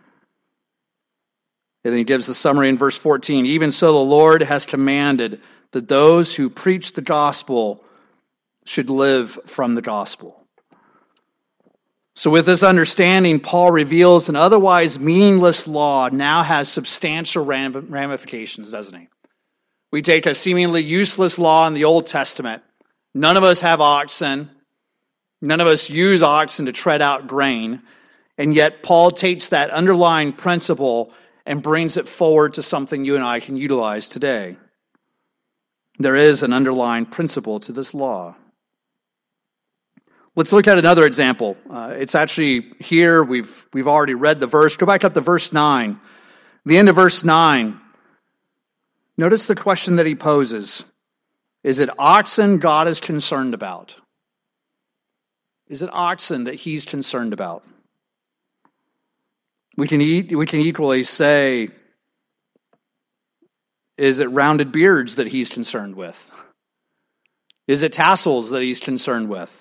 A: And then he gives the summary in verse 14. Even so, the Lord has commanded that those who preach the gospel should live from the gospel. So with this understanding, Paul reveals an otherwise meaningless law now has substantial ramifications, doesn't he? We take a seemingly useless law in the Old Testament. None of us have oxen. None of us use oxen to tread out grain. And yet Paul takes that underlying principle and brings it forward to something you and I can utilize today. There is an underlying principle to this law. Let's look at another example. It's actually here. We've already read the verse. Go back up to verse 9. The end of verse 9. Notice the question that he poses. Is it oxen God is concerned about? Is it oxen that he's concerned about? We can equally say, is it rounded beards that he's concerned with? Is it tassels that he's concerned with?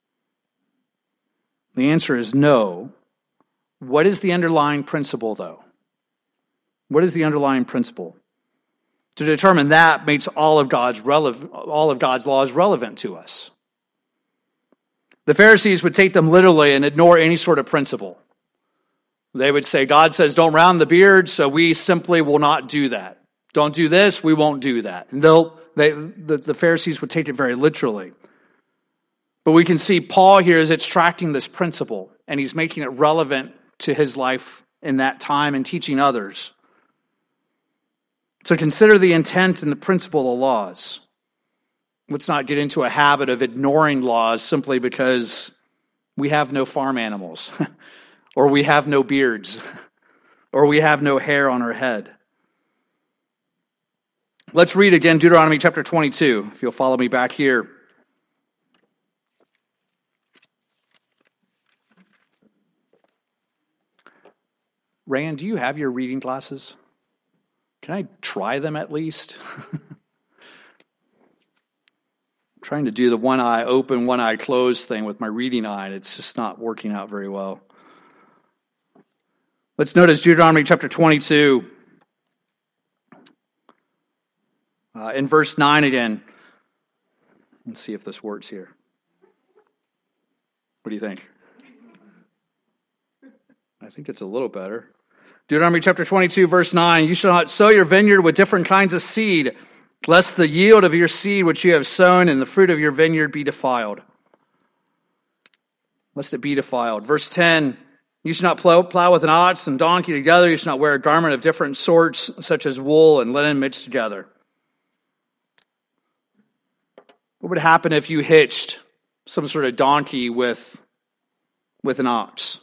A: The answer is no. What is the underlying principle, though? What is the underlying principle? To determine that makes all of God's laws relevant to us. The Pharisees would take them literally and ignore any sort of principle. They would say, God says don't round the beard, so we simply will not do that. Don't do this, we won't do that. And the Pharisees would take it very literally. But we can see Paul here is extracting this principle, and he's making it relevant to his life in that time and teaching others. So consider the intent and the principle of laws. Let's not get into a habit of ignoring laws simply because we have no farm animals, or we have no beards, or we have no hair on our head. Let's read again Deuteronomy chapter 22, if you'll follow me back here. Rand, do you have your reading glasses? Can I try them at least? I'm trying to do the one eye open, one eye closed thing with my reading eye, and it's just not working out very well. Let's notice Deuteronomy chapter 22. In verse 9 again. Let's see if this works here. What do you think? I think it's a little better. Deuteronomy chapter 22, verse 9, you shall not sow your vineyard with different kinds of seed, lest the yield of your seed which you have sown and the fruit of your vineyard be defiled. Lest it be defiled. Verse 10, you shall not plow with an ox and donkey together. You shall not wear a garment of different sorts, such as wool and linen mixed together. What would happen if you hitched some sort of donkey with an ox?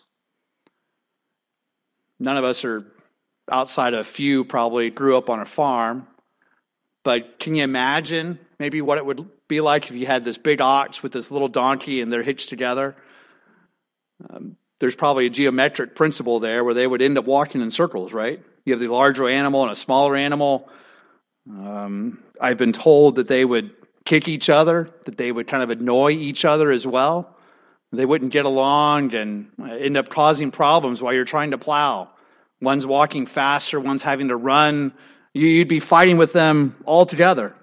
A: None of us are, outside of a few, probably grew up on a farm. But can you imagine maybe what it would be like if you had this big ox with this little donkey and they're hitched together? There's probably a geometric principle there where they would end up walking in circles, right? You have the larger animal and a smaller animal. I've been told that they would kick each other, that they would kind of annoy each other as well. They wouldn't get along and end up causing problems while you're trying to plow. One's walking faster, one's having to run. You'd be fighting with them all together.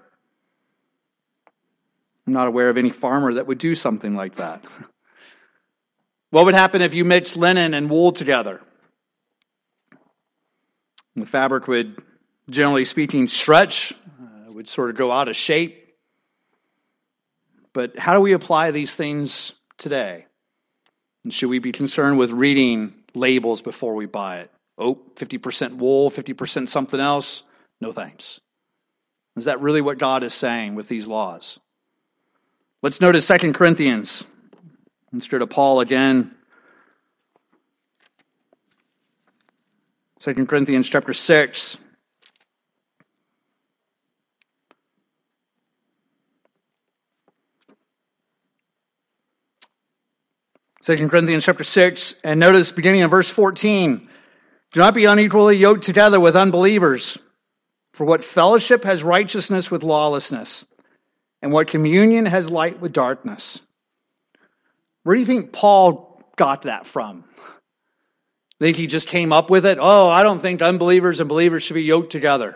A: I'm not aware of any farmer that would do something like that. What would happen if you mixed linen and wool together? The fabric would, generally speaking, stretch, would sort of go out of shape. But how do we apply these things today? And should we be concerned with reading labels before we buy it? 50% wool, 50% something else? No thanks. Is that really what God is saying with these laws? Let's notice 2 Corinthians. Let's go to Paul again. 2 Corinthians chapter 6. Second Corinthians chapter 6, and notice beginning in verse 14, do not be unequally yoked together with unbelievers. For what fellowship has righteousness with lawlessness? And what communion has light with darkness? Where do you think Paul got that from? Think he just came up with it? Oh, I don't think unbelievers and believers should be yoked together.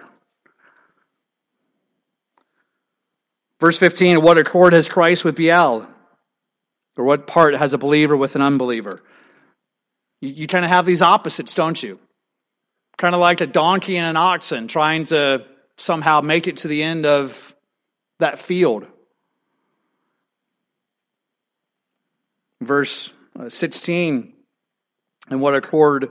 A: Verse 15, what accord has Christ with Belial? Or what part has a believer with an unbeliever? You kind of have these opposites, don't you? Kind of like a donkey and an oxen trying to somehow make it to the end of that field. Verse 16, and what accord,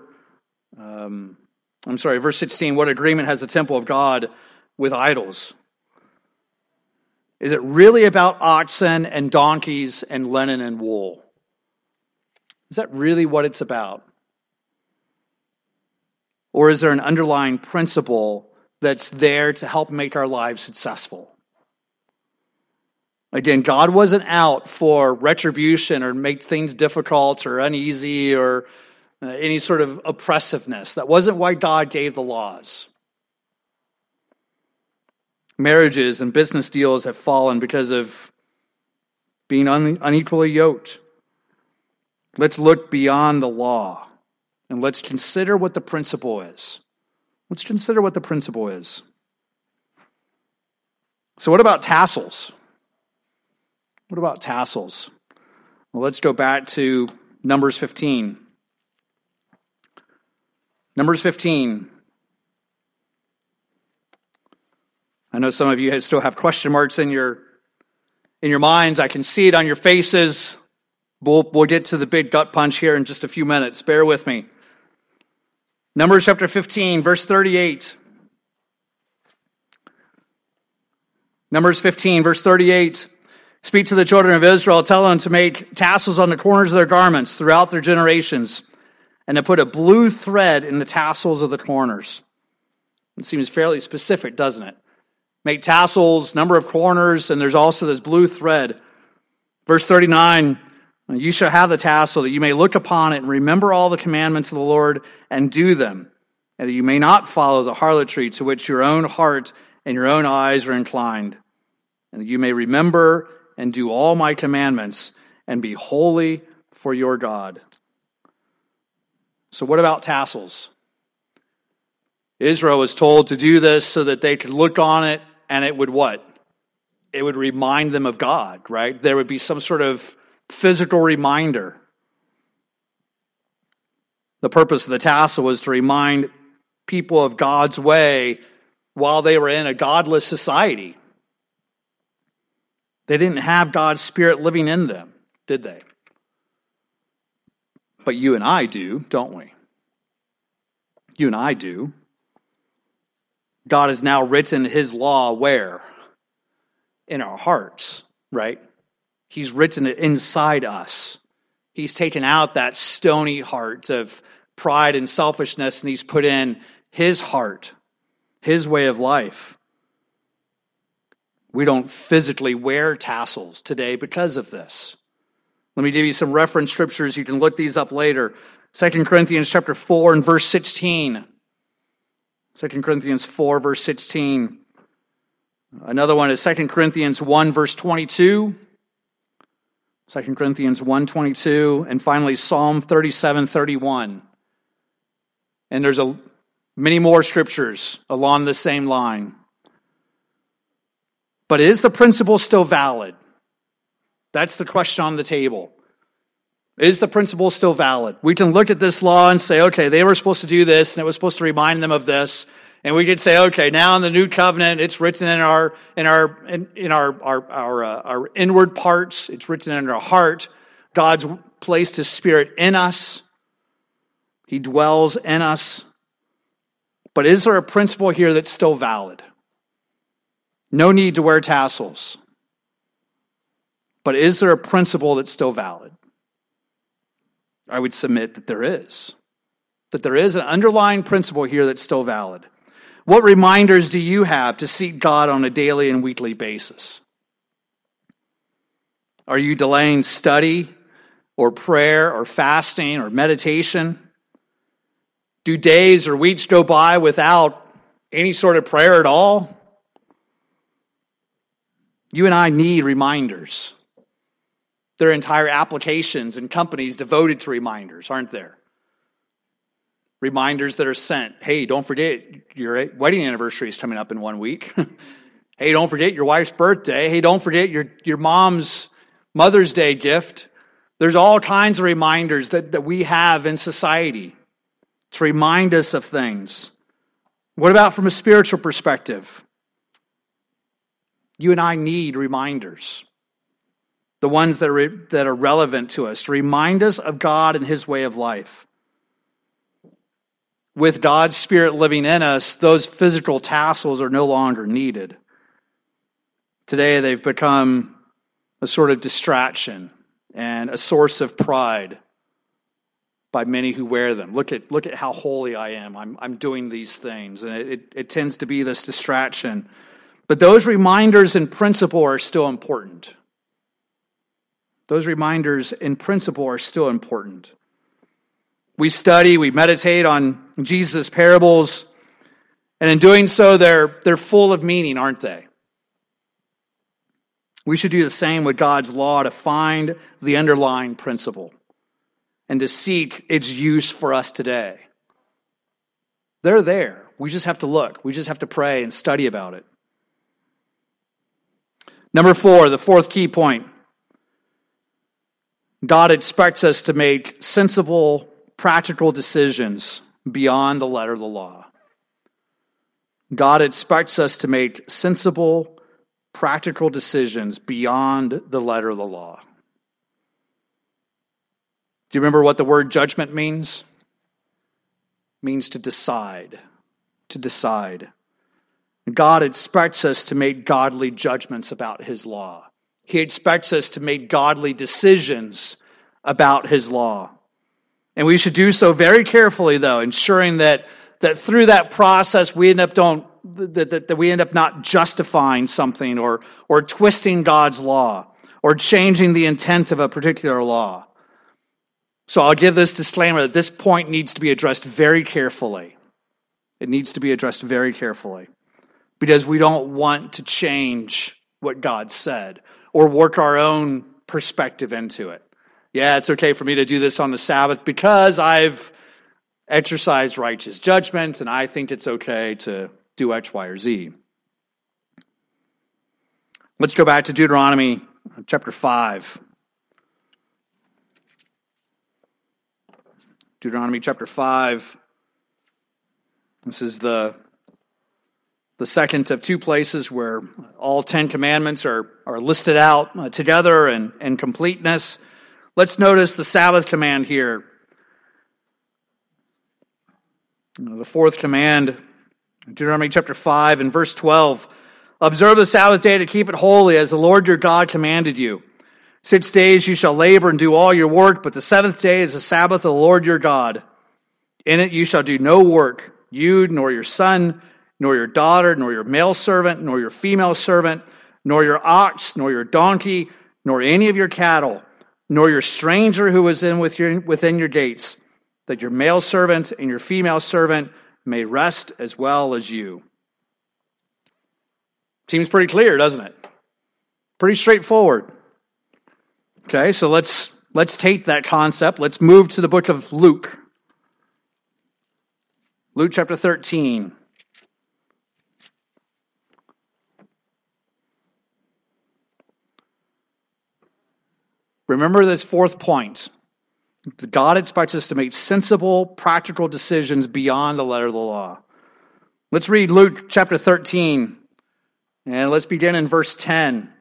A: verse 16, what agreement has the temple of God with idols? Is it really about oxen and donkeys and linen and wool? Is that really what it's about? Or is there an underlying principle that's there to help make our lives successful? Again, God wasn't out for retribution or make things difficult or uneasy or any sort of oppressiveness. That wasn't why God gave the laws. Marriages and business deals have fallen because of being unequally yoked. Let's look beyond the law and let's consider what the principle is. Let's consider what the principle is. So what about tassels? What about tassels? Well, let's go back to Numbers 15. Numbers 15. I know some of you still have question marks in your minds. I can see it on your faces. We'll get to the big gut punch here in just a few minutes. Bear with me. Numbers chapter 15, verse 38. Numbers 15, verse 38. Speak to the children of Israel, tell them to make tassels on the corners of their garments throughout their generations, and to put a blue thread in the tassels of the corners. It seems fairly specific, doesn't it? Make tassels, number of corners, and there's also this blue thread. Verse 39, you shall have the tassel that you may look upon it and remember all the commandments of the Lord and do them, and that you may not follow the harlotry to which your own heart and your own eyes are inclined, and that you may remember and do all my commandments and be holy for your God. So what about tassels? Israel was told to do this so that they could look on it and it would what? It would remind them of God, right? There would be some sort of physical reminder. The purpose of the tassel was to remind people of God's way while they were in a godless society. They didn't have God's Spirit living in them, did they? But you and I do, don't we? You and I do. God has now written his law where? In our hearts, right? He's written it inside us. He's taken out that stony heart of pride and selfishness, and he's put in his heart, his way of life. We don't physically wear tassels today because of this. Let me give you some reference scriptures. You can look these up later. 2 Corinthians chapter 4 and verse 16. 2 Corinthians 4 verse 16. Another one is 2 Corinthians 1 verse 22. 2 Corinthians 1:22, and finally Psalm 37:31. And there's many more scriptures along the same line. But is the principle still valid? That's the question on the table. Is the principle still valid? We can look at this law and say, okay, they were supposed to do this, and it was supposed to remind them of this. And we could say, okay, now in the new covenant, it's written in our inward parts. It's written in our heart. God's placed his Spirit in us. He dwells in us. But is there a principle here that's still valid? No need to wear tassels. But is there a principle that's still valid? I would submit that there is. That there is an underlying principle here that's still valid. What reminders do you have to seek God on a daily and weekly basis? Are you delaying study or prayer or fasting or meditation? Do days or weeks go by without any sort of prayer at all? You and I need reminders. There are entire applications and companies devoted to reminders, aren't there? Reminders that are sent. Hey, don't forget your wedding anniversary is coming up in 1 week. Hey, don't forget your wife's birthday. Hey, don't forget your mom's Mother's Day gift. There's all kinds of reminders that we have in society to remind us of things. What about from a spiritual perspective? You and I need reminders. The ones that are relevant to us, to remind us of God and his way of life. With God's Spirit living in us, those physical tassels are no longer needed. Today they've become a sort of distraction and a source of pride by many who wear them. Look at how holy I am. I'm doing these things. And it tends to be this distraction. But those reminders in principle are still important. Those reminders in principle are still important. We study, we meditate on Jesus' parables, and in doing so, they're full of meaning, aren't they? We should do the same with God's law to find the underlying principle and to seek its use for us today. They're there. We just have to look. We just have to pray and study about it. Number 4, the fourth key point. God expects us to make sensible, practical decisions beyond the letter of the law. God expects us to make sensible, practical decisions beyond the letter of the law. Do you remember what the word judgment means? It means to decide. To decide. God expects us to make godly judgments about his law. He expects us to make godly decisions about his law. And we should do so very carefully, though, ensuring that through that process we end up not justifying something or twisting God's law or changing the intent of a particular law. So I'll give this disclaimer that this point needs to be addressed very carefully. It needs to be addressed very carefully because we don't want to change what God said or work our own perspective into it. Yeah, it's okay for me to do this on the Sabbath because I've exercised righteous judgment and I think it's okay to do X, Y, or Z. Let's go back to Deuteronomy chapter 5. Deuteronomy chapter 5. This is the second of two places where all 10 commandments are listed out together in completeness. Let's notice the Sabbath command here. The fourth command, Deuteronomy chapter 5 and verse 12. Observe the Sabbath day to keep it holy as the Lord your God commanded you. 6 days you shall labor and do all your work, but the seventh day is the Sabbath of the Lord your God. In it you shall do no work, you nor your son, nor your daughter, nor your male servant, nor your female servant, nor your ox, nor your donkey, nor any of your cattle, nor your stranger who is within your gates, that your male servant and your female servant may rest as well as you. Seems pretty clear, doesn't it? Pretty straightforward. Okay, so let's take that concept. Let's move to the book of Luke. Luke chapter 13. Remember this fourth point. God expects us to make sensible, practical decisions beyond the letter of the law. Let's read Luke chapter 13, and let's begin in verse 10.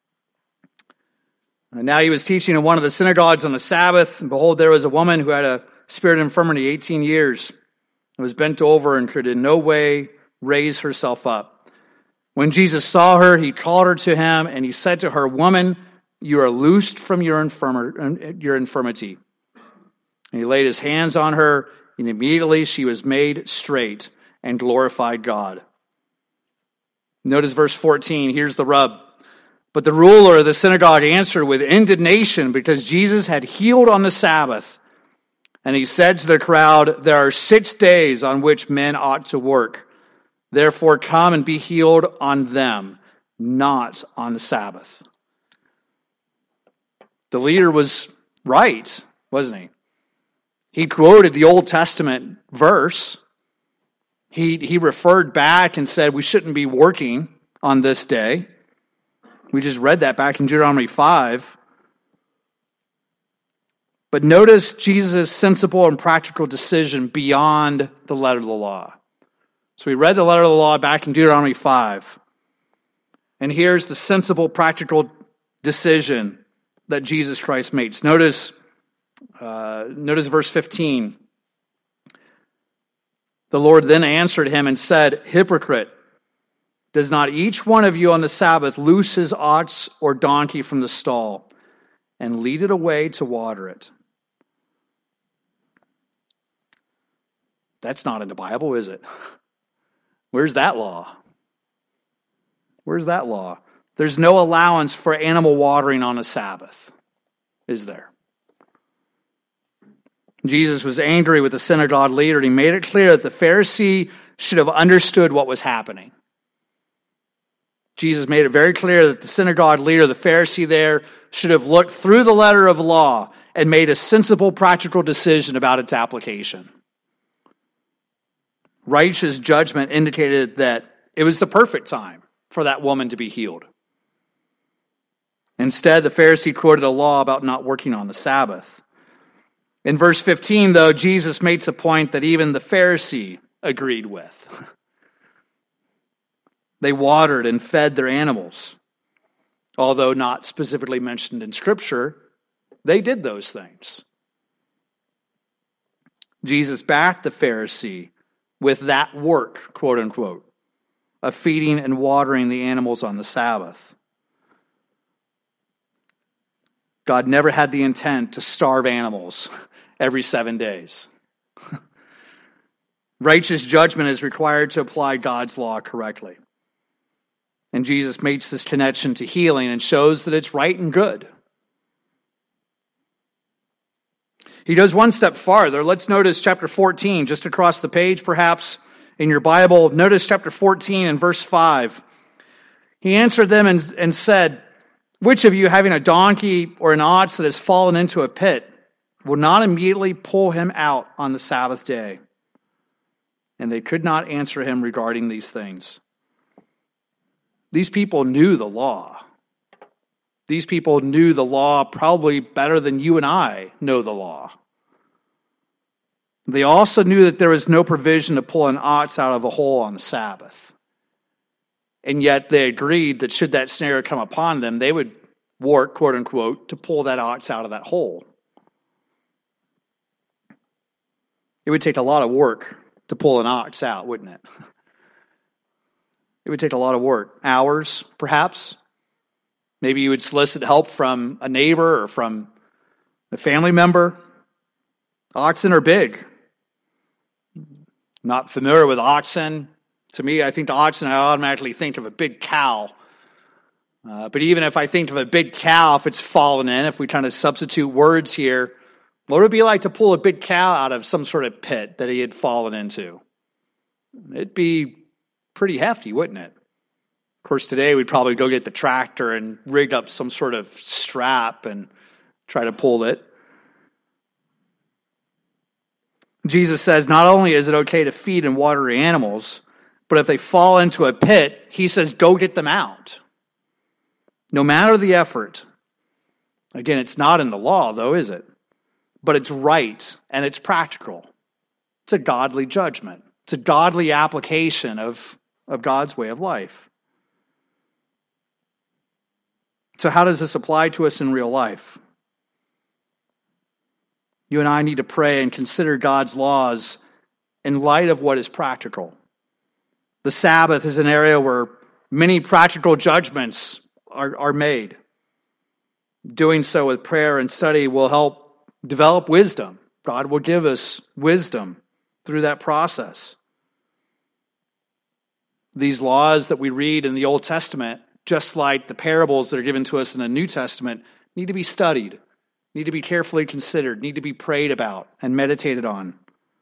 A: And now he was teaching in one of the synagogues on the Sabbath, and behold, there was a woman who had a spirit of infirmity 18 years, and was bent over and could in no way raise herself up. When Jesus saw her, he called her to him, and he said to her, Woman, you are loosed from your infirmity. And he laid his hands on her, and immediately she was made straight and glorified God. Notice verse 14. Here's the rub. But the ruler of the synagogue answered with indignation because Jesus had healed on the Sabbath. And he said to the crowd, There are 6 days on which men ought to work. Therefore come and be healed on them, not on the Sabbath. The leader was right, wasn't he? He quoted the Old Testament verse. He referred back and said we shouldn't be working on this day. We just read that back in Deuteronomy 5. But notice Jesus' sensible and practical decision beyond the letter of the law. So we read the letter of the law back in Deuteronomy 5. And here's the sensible, practical decision that Jesus Christ makes. Notice verse 15. The Lord then answered him and said, Hypocrite, does not each one of you on the Sabbath loose his ox or donkey from the stall and lead it away to water it? That's not in the Bible, is it? Where's that law? Where's that law? There's no allowance for animal watering on a Sabbath, is there? Jesus was angry with the synagogue leader, and he made it clear that the Pharisee should have understood what was happening. Jesus made it very clear that the synagogue leader, the Pharisee there, should have looked through the letter of law and made a sensible, practical decision about its application. Righteous judgment indicated that it was the perfect time for that woman to be healed. Instead, the Pharisee quoted a law about not working on the Sabbath. In verse 15, though, Jesus makes a point that even the Pharisee agreed with. They watered and fed their animals. Although not specifically mentioned in Scripture, they did those things. Jesus backed the Pharisee with that work, quote unquote, of feeding and watering the animals on the Sabbath. God never had the intent to starve animals every 7 days. Righteous judgment is required to apply God's law correctly. And Jesus makes this connection to healing and shows that it's right and good. He goes one step farther. Let's notice chapter 14, just across the page perhaps in your Bible. Notice chapter 14 and verse 5. He answered them and said, Which of you, having a donkey or an ox that has fallen into a pit, will not immediately pull him out on the Sabbath day? And they could not answer him regarding these things. These people knew the law. These people knew the law probably better than you and I know the law. They also knew that there was no provision to pull an ox out of a hole on the Sabbath. And yet they agreed that should that scenario come upon them, they would work, quote unquote, to pull that ox out of that hole. It would take a lot of work to pull an ox out, wouldn't it? It would take a lot of work. Hours, perhaps. Maybe you would solicit help from a neighbor or from a family member. Oxen are big. Not familiar with oxen. To me, I think the oxen, I automatically think of a big cow. But even if I think of a big cow, if it's fallen in, if we kind of substitute words here, what would it be like to pull a big cow out of some sort of pit that he had fallen into? It'd be pretty hefty, wouldn't it? Of course, today we'd probably go get the tractor and rig up some sort of strap and try to pull it. Jesus says not only is it okay to feed and water animals, but if they fall into a pit, he says go get them out. No matter the effort. Again, it's not in the law, though, is it? But it's right and it's practical. It's a godly judgment. It's a godly application of God's way of life. So how does this apply to us in real life? You and I need to pray and consider God's laws in light of what is practical. The Sabbath is an area where many practical judgments are made. Doing so with prayer and study will help develop wisdom. God will give us wisdom through that process. These laws that we read in the Old Testament, just like the parables that are given to us in the New Testament, need to be studied, need to be carefully considered, need to be prayed about and meditated on.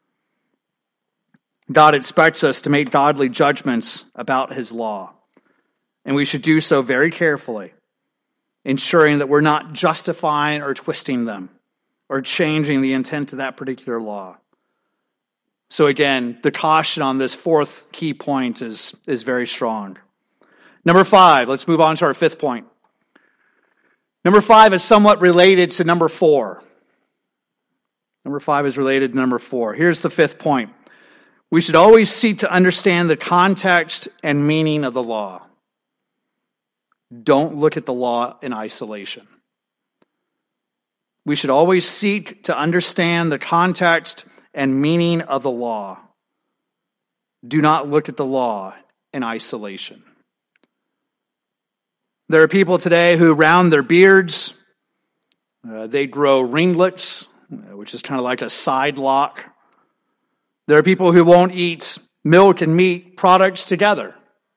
A: God expects us to make godly judgments about his law, and we should do so very carefully, ensuring that we're not justifying or twisting them or changing the intent of that particular law. So again, the caution on this fourth key point is very strong. Number 5, let's move on to our fifth point. Number 5 is somewhat related to number 4. Number 5 is related to number 4. Here's the fifth point. We should always seek to understand the context and meaning of the law. Don't look at the law in isolation. We should always seek to understand the context and meaning of the law. Do not look at the law in isolation. There are people today who round their beards. They grow ringlets, which is kind of like a side lock. There are people who won't eat milk and meat products together.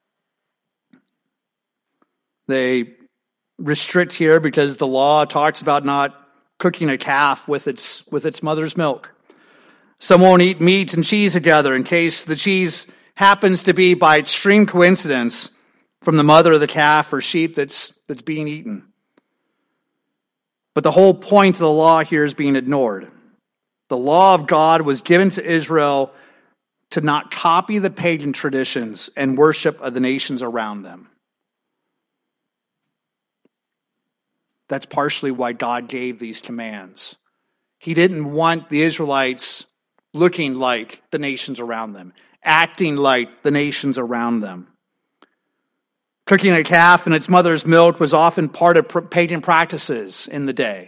A: They restrict here because the law talks about not cooking a calf with its mother's milk. Some won't eat meat and cheese together in case the cheese happens to be, by extreme coincidence, from the mother of the calf or sheep that's being eaten. But the whole point of the law here is being ignored. The law of God was given to Israel to not copy the pagan traditions and worship of the nations around them. That's partially why God gave these commands. He didn't want the Israelites looking like the nations around them, acting like the nations around them. Cooking a calf in its mother's milk was often part of pagan practices in the day.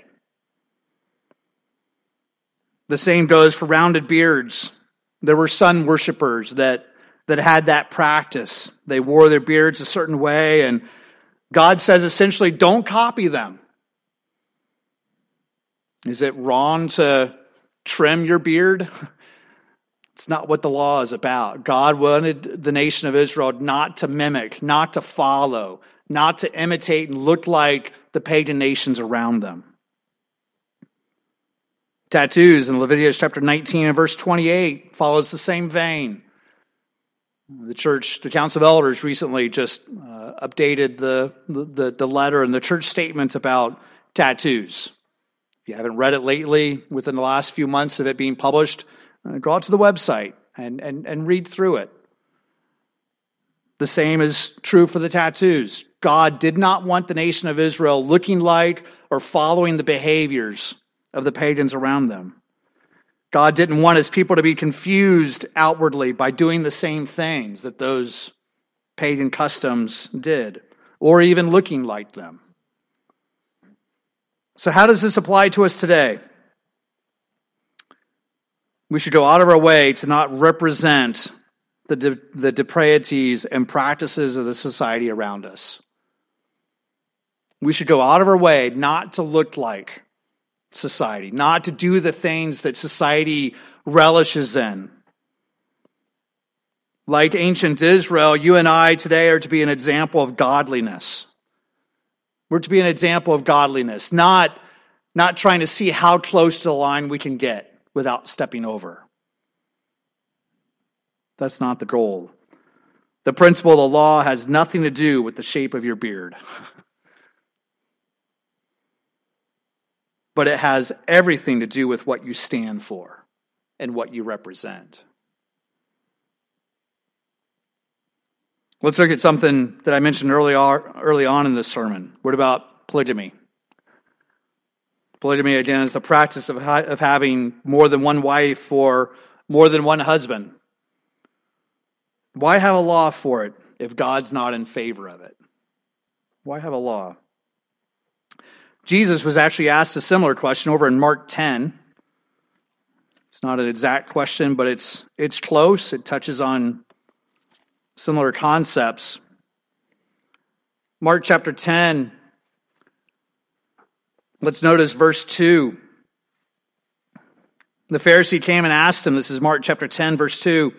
A: The same goes for rounded beards. There were sun worshipers that had that practice. They wore their beards a certain way, and God says essentially, don't copy them. Is it wrong to trim your beard? It's not what the law is about. God wanted the nation of Israel not to mimic, not to follow, not to imitate and look like the pagan nations around them. Tattoos in Leviticus chapter 19 and verse 28 follows the same vein. The Council of Elders recently just updated the letter and the church statements about tattoos. If you haven't read it lately, within the last few months of it being published, go out to the website and read through it. The same is true for the tattoos. God did not want the nation of Israel looking like or following the behaviors of the pagans around them. God didn't want his people to be confused outwardly by doing the same things that those pagan customs did, or even looking like them. So how does this apply to us today? We should go out of our way to not represent the depravities and practices of the society around us. We should go out of our way not to look like society, not to do the things that society relishes in. Like ancient Israel, you and I today are to be an example of godliness. We're to be an example of godliness, not trying to see how close to the line we can get without stepping over. That's not the goal. The principle of the law has nothing to do with the shape of your beard. But it has everything to do with what you stand for and what you represent. Let's look at something that I mentioned early on in this sermon. What about polygamy? Polygamy, again, is the practice of having more than one wife or more than one husband. Why have a law for it if God's not in favor of it? Why have a law? Jesus was actually asked a similar question over in Mark 10. It's not an exact question, but it's close. It touches on similar concepts. Mark chapter 10, let's notice verse 2. The Pharisee came and asked him, this is Mark chapter 10, verse 2.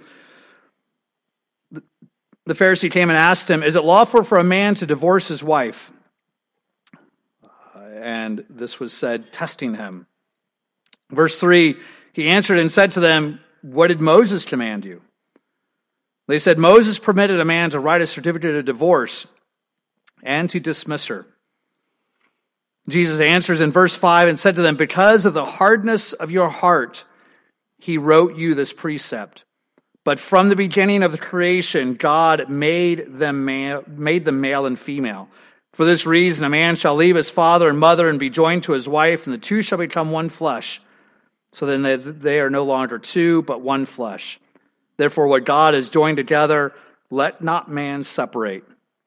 A: The Pharisee came and asked him, is it lawful for a man to divorce his wife? And this was said, testing him. Verse 3, he answered and said to them, what did Moses command you? They said, Moses permitted a man to write a certificate of divorce and to dismiss her. Jesus answers in verse 5 and said to them, because of the hardness of your heart, he wrote you this precept. But from the beginning of the creation, God made them male and female. For this reason, a man shall leave his father and mother and be joined to his wife, and the two shall become one flesh. So then they are no longer two, but one flesh. Therefore, what God has joined together, let not man separate.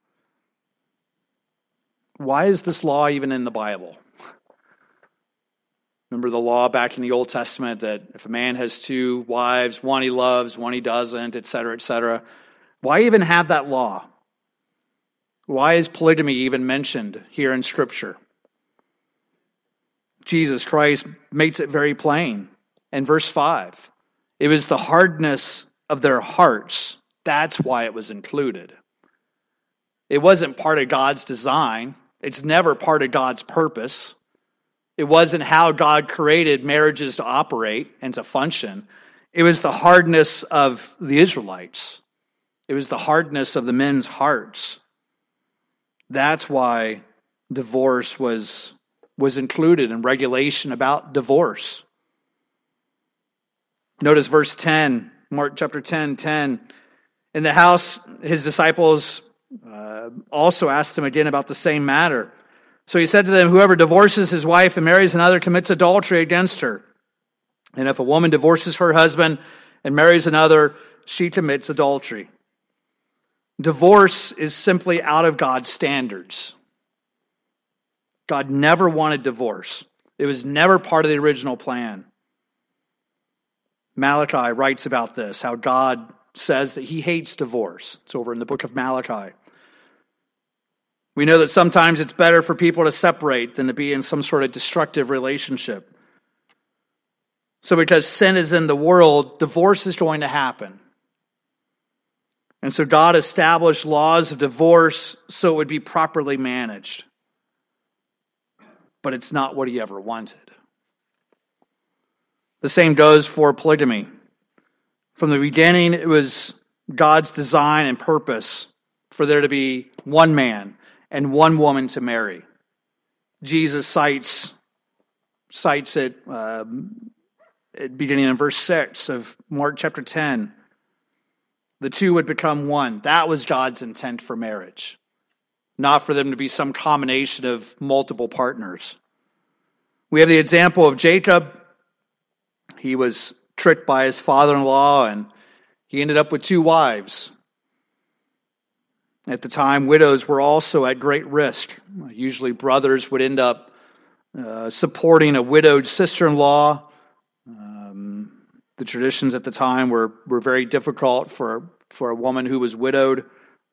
A: Why is this law even in the Bible? Remember the law back in the Old Testament that if a man has two wives, one he loves, one he doesn't, etc., etc. Why even have that law? Why is polygamy even mentioned here in Scripture? Jesus Christ makes it very plain. In verse 5, it was the hardness of their hearts. That's why it was included. It wasn't part of God's design. It's never part of God's purpose. It wasn't how God created marriages to operate and to function. It was the hardness of the Israelites. It was the hardness of the men's hearts. That's why divorce was included in regulation about divorce. Notice verse 10, Mark chapter 10. In the house, his disciples also asked him again about the same matter. So he said to them, whoever divorces his wife and marries another commits adultery against her. And if a woman divorces her husband and marries another, she commits adultery. Divorce is simply out of God's standards. God never wanted divorce. It was never part of the original plan. Malachi writes about this, how God says that he hates divorce. It's over in the book of Malachi. We know that sometimes it's better for people to separate than to be in some sort of destructive relationship. So because sin is in the world, divorce is going to happen. And so God established laws of divorce so it would be properly managed. But it's not what he ever wanted. The same goes for polygamy. From the beginning, it was God's design and purpose for there to be one man and one woman to marry. Jesus cites it beginning in verse 6 of Mark chapter 10. The two would become one. That was God's intent for marriage. Not for them to be some combination of multiple partners. We have the example of Jacob. He was tricked by his father-in-law, and he ended up with 2 wives. At the time, widows were also at great risk. Usually brothers would end up supporting a widowed sister-in-law. The traditions at the time were very difficult for a woman who was widowed.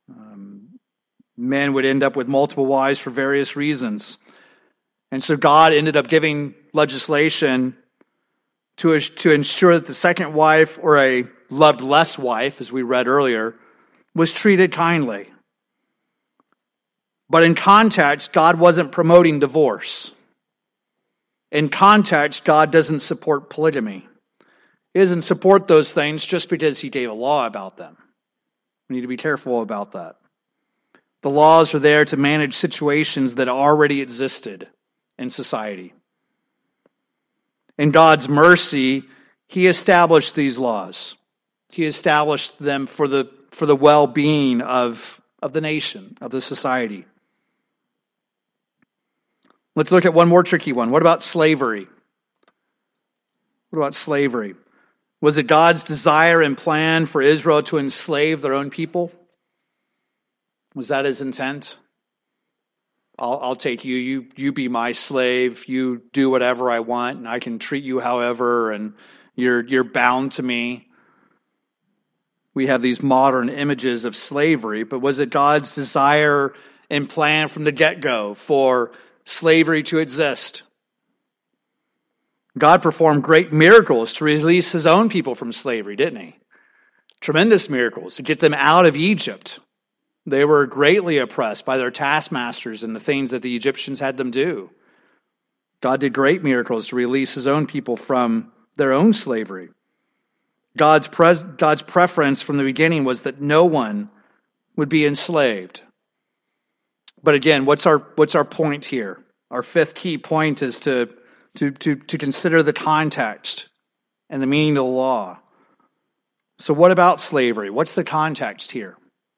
A: Men would end up with multiple wives for various reasons. And so God ended up giving legislation to ensure that the second wife, or a loved less wife, as we read earlier, was treated kindly. But in context, God wasn't promoting divorce. In context, God doesn't support polygamy. He doesn't support those things just because he gave a law about them. We need to be careful about that. The laws are there to manage situations that already existed in society. In God's mercy, he established these laws. He established them for the well-being of the nation, of the society. Let's look at one more tricky one. What about slavery? What about slavery? Was it God's desire and plan for Israel to enslave their own people? Was that his intent? I'll take you. You be my slave. You do whatever I want, and I can treat you however, and you're bound to me. We have these modern images of slavery, but was it God's desire and plan from the get-go for slavery to exist? God performed great miracles to release his own people from slavery, didn't he? Tremendous miracles to get them out of Egypt. They were greatly oppressed by their taskmasters and the things that the Egyptians had them do. God did great miracles to release his own people from their own slavery. God's preference from the beginning was that no one would be enslaved. But again, what's our point here? Our fifth key point is to consider the context and the meaning of the law. So what about slavery? What's the context here?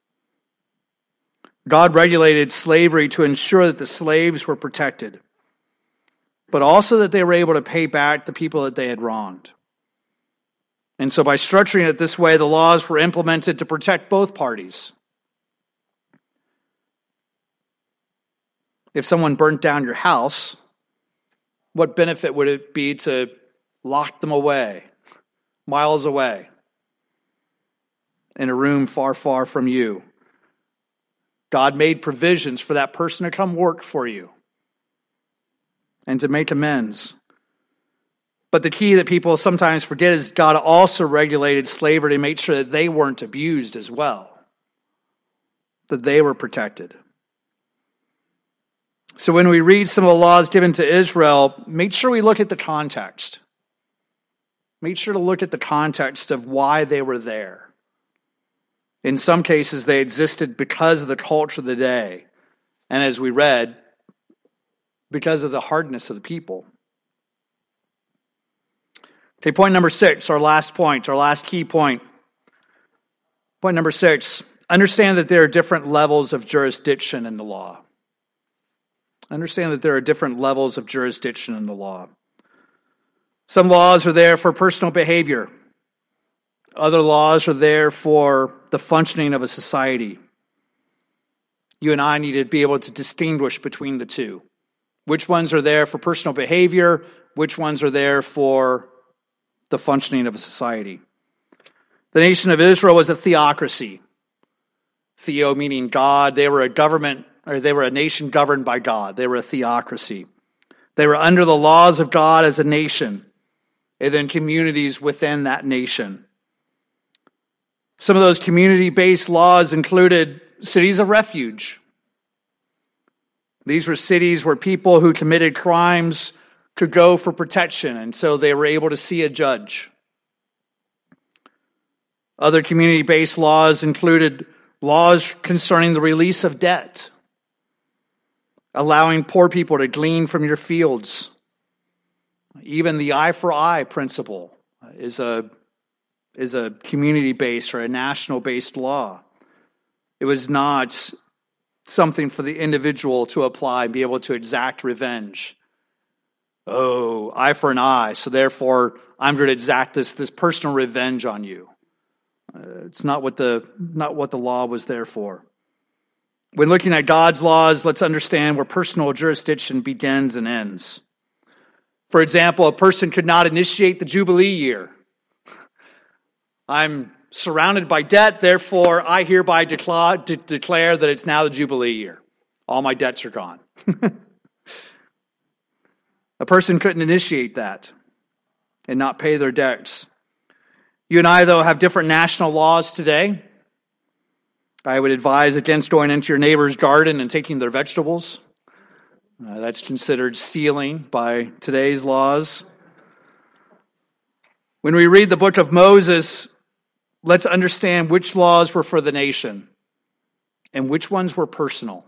A: God regulated slavery to ensure that the slaves were protected, but also that they were able to pay back the people that they had wronged. And so by structuring it this way, the laws were implemented to protect both parties. If someone burnt down your house, what benefit would it be to lock them away, miles away, in a room far, far from you? God made provisions for that person to come work for you and to make amends. But the key that people sometimes forget is God also regulated slavery to make sure that they weren't abused as well, that they were protected. So when we read some of the laws given to Israel, make sure we look at the context. Make sure to look at the context of why they were there. In some cases, they existed because of the culture of the day. And as we read, because of the hardness of the people. Okay, point number 6, our last point, our last key point. Point number 6, understand that there are different levels of jurisdiction in the law. Understand that there are different levels of jurisdiction in the law. Some laws are there for personal behavior. Other laws are there for the functioning of a society. You and I need to be able to distinguish between the two. Which ones are there for personal behavior? Which ones are there for the functioning of a society? The nation of Israel was a theocracy. Theo meaning God. They were a government, or they were a nation governed by God. They were a theocracy. They were under the laws of God as a nation, and then communities within that nation. Some of those community-based laws included cities of refuge. These were cities where people who committed crimes could go for protection, and so they were able to see a judge. Other community-based laws included laws concerning the release of debt, allowing poor people to glean from your fields. Even the eye for eye principle is a community-based or a national-based law. It was not something for the individual to apply and be able to exact revenge. Oh, eye for an eye, so therefore I'm going to exact this personal revenge on you. It's not what the law was there for. When looking at God's laws, let's understand where personal jurisdiction begins and ends. For example, a person could not initiate the Jubilee year. I'm surrounded by debt, therefore I hereby declare that it's now the Jubilee year. All my debts are gone. A person couldn't initiate that and not pay their debts. You and I, though, have different national laws today. I would advise against going into your neighbor's garden and taking their vegetables. That's considered stealing by today's laws. When we read the book of Moses, let's understand which laws were for the nation and which ones were personal.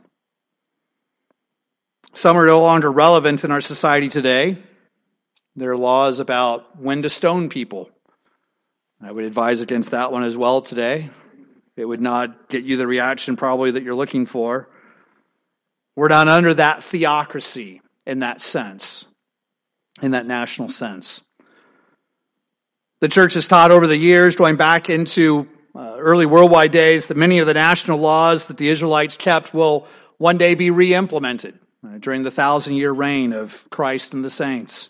A: Some are no longer relevant in our society today. There are laws about when to stone people. I would advise against that one as well today. It would not get you the reaction probably that you're looking for. We're not under that theocracy in that sense, in that national sense. The church has taught over the years, going back into early worldwide days, that many of the national laws that the Israelites kept will one day be re-implemented during the 1,000-year reign of Christ and the saints.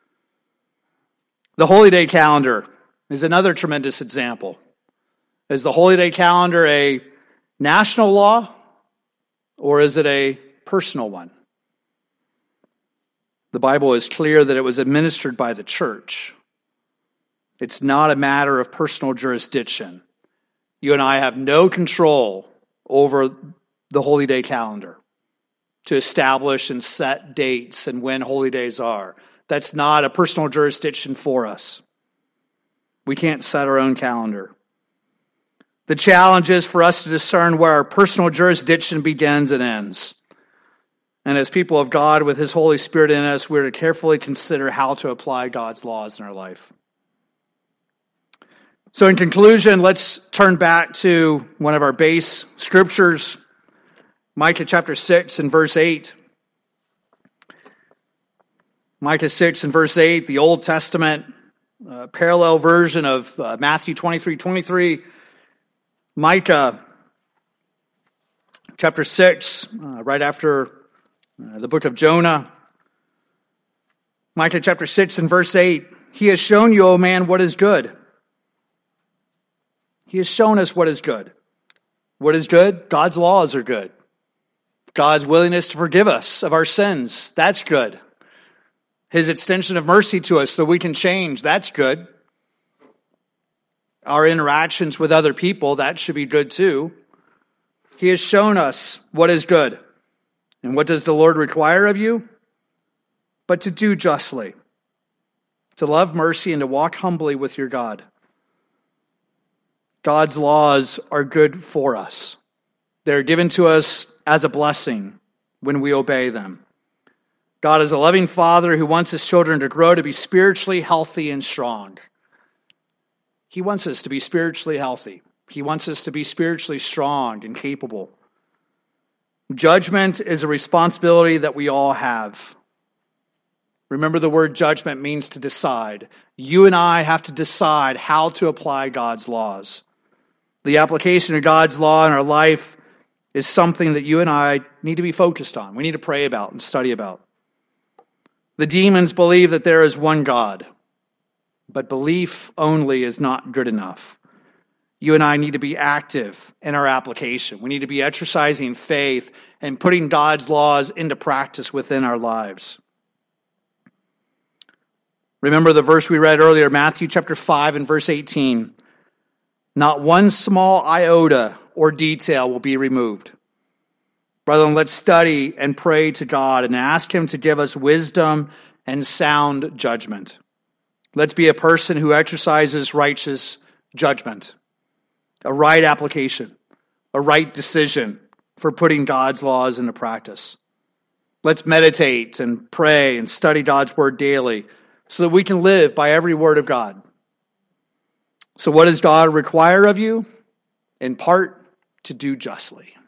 A: The Holy Day calendar is another tremendous example. Is the Holy Day calendar a national law, or is it a personal one? The Bible is clear that it was administered by the church. It's not a matter of personal jurisdiction. You and I have no control over the Holy Day calendar to establish and set dates and when holy days are. That's not a personal jurisdiction for us. We can't set our own calendar. The challenge is for us to discern where our personal jurisdiction begins and ends. And as people of God with His Holy Spirit in us, we're to carefully consider how to apply God's laws in our life. So in conclusion, let's turn back to one of our base scriptures, Micah chapter 6 and verse 8. Micah 6 and verse 8, the Old Testament parallel version of Matthew 23:23. Micah chapter 6, right after the book of Jonah. Micah chapter 6 and verse 8, He has shown you, O man, what is good. He has shown us what is good. What is good? God's laws are good. God's willingness to forgive us of our sins, that's good. His extension of mercy to us so we can change, that's good. Our interactions with other people, that should be good too. He has shown us what is good. And what does the Lord require of you? But to do justly, to love mercy, and to walk humbly with your God. God's laws are good for us. They're given to us as a blessing when we obey them. God is a loving Father who wants His children to grow to be spiritually healthy and strong. He wants us to be spiritually healthy. He wants us to be spiritually strong and capable. Judgment is a responsibility that we all have. Remember, the word judgment means to decide. You and I have to decide how to apply God's laws. The application of God's law in our life is something that you and I need to be focused on. We need to pray about and study about. The demons believe that there is one God, but belief only is not good enough. You and I need to be active in our application. We need to be exercising faith and putting God's laws into practice within our lives. Remember the verse we read earlier, Matthew chapter 5 and verse 18. Not one small iota or detail will be removed. Brethren, let's study and pray to God and ask Him to give us wisdom and sound judgment. Let's be a person who exercises righteous judgment, a right application, a right decision for putting God's laws into practice. Let's meditate and pray and study God's word daily so that we can live by every word of God. So what does God require of you? In part, to do justly.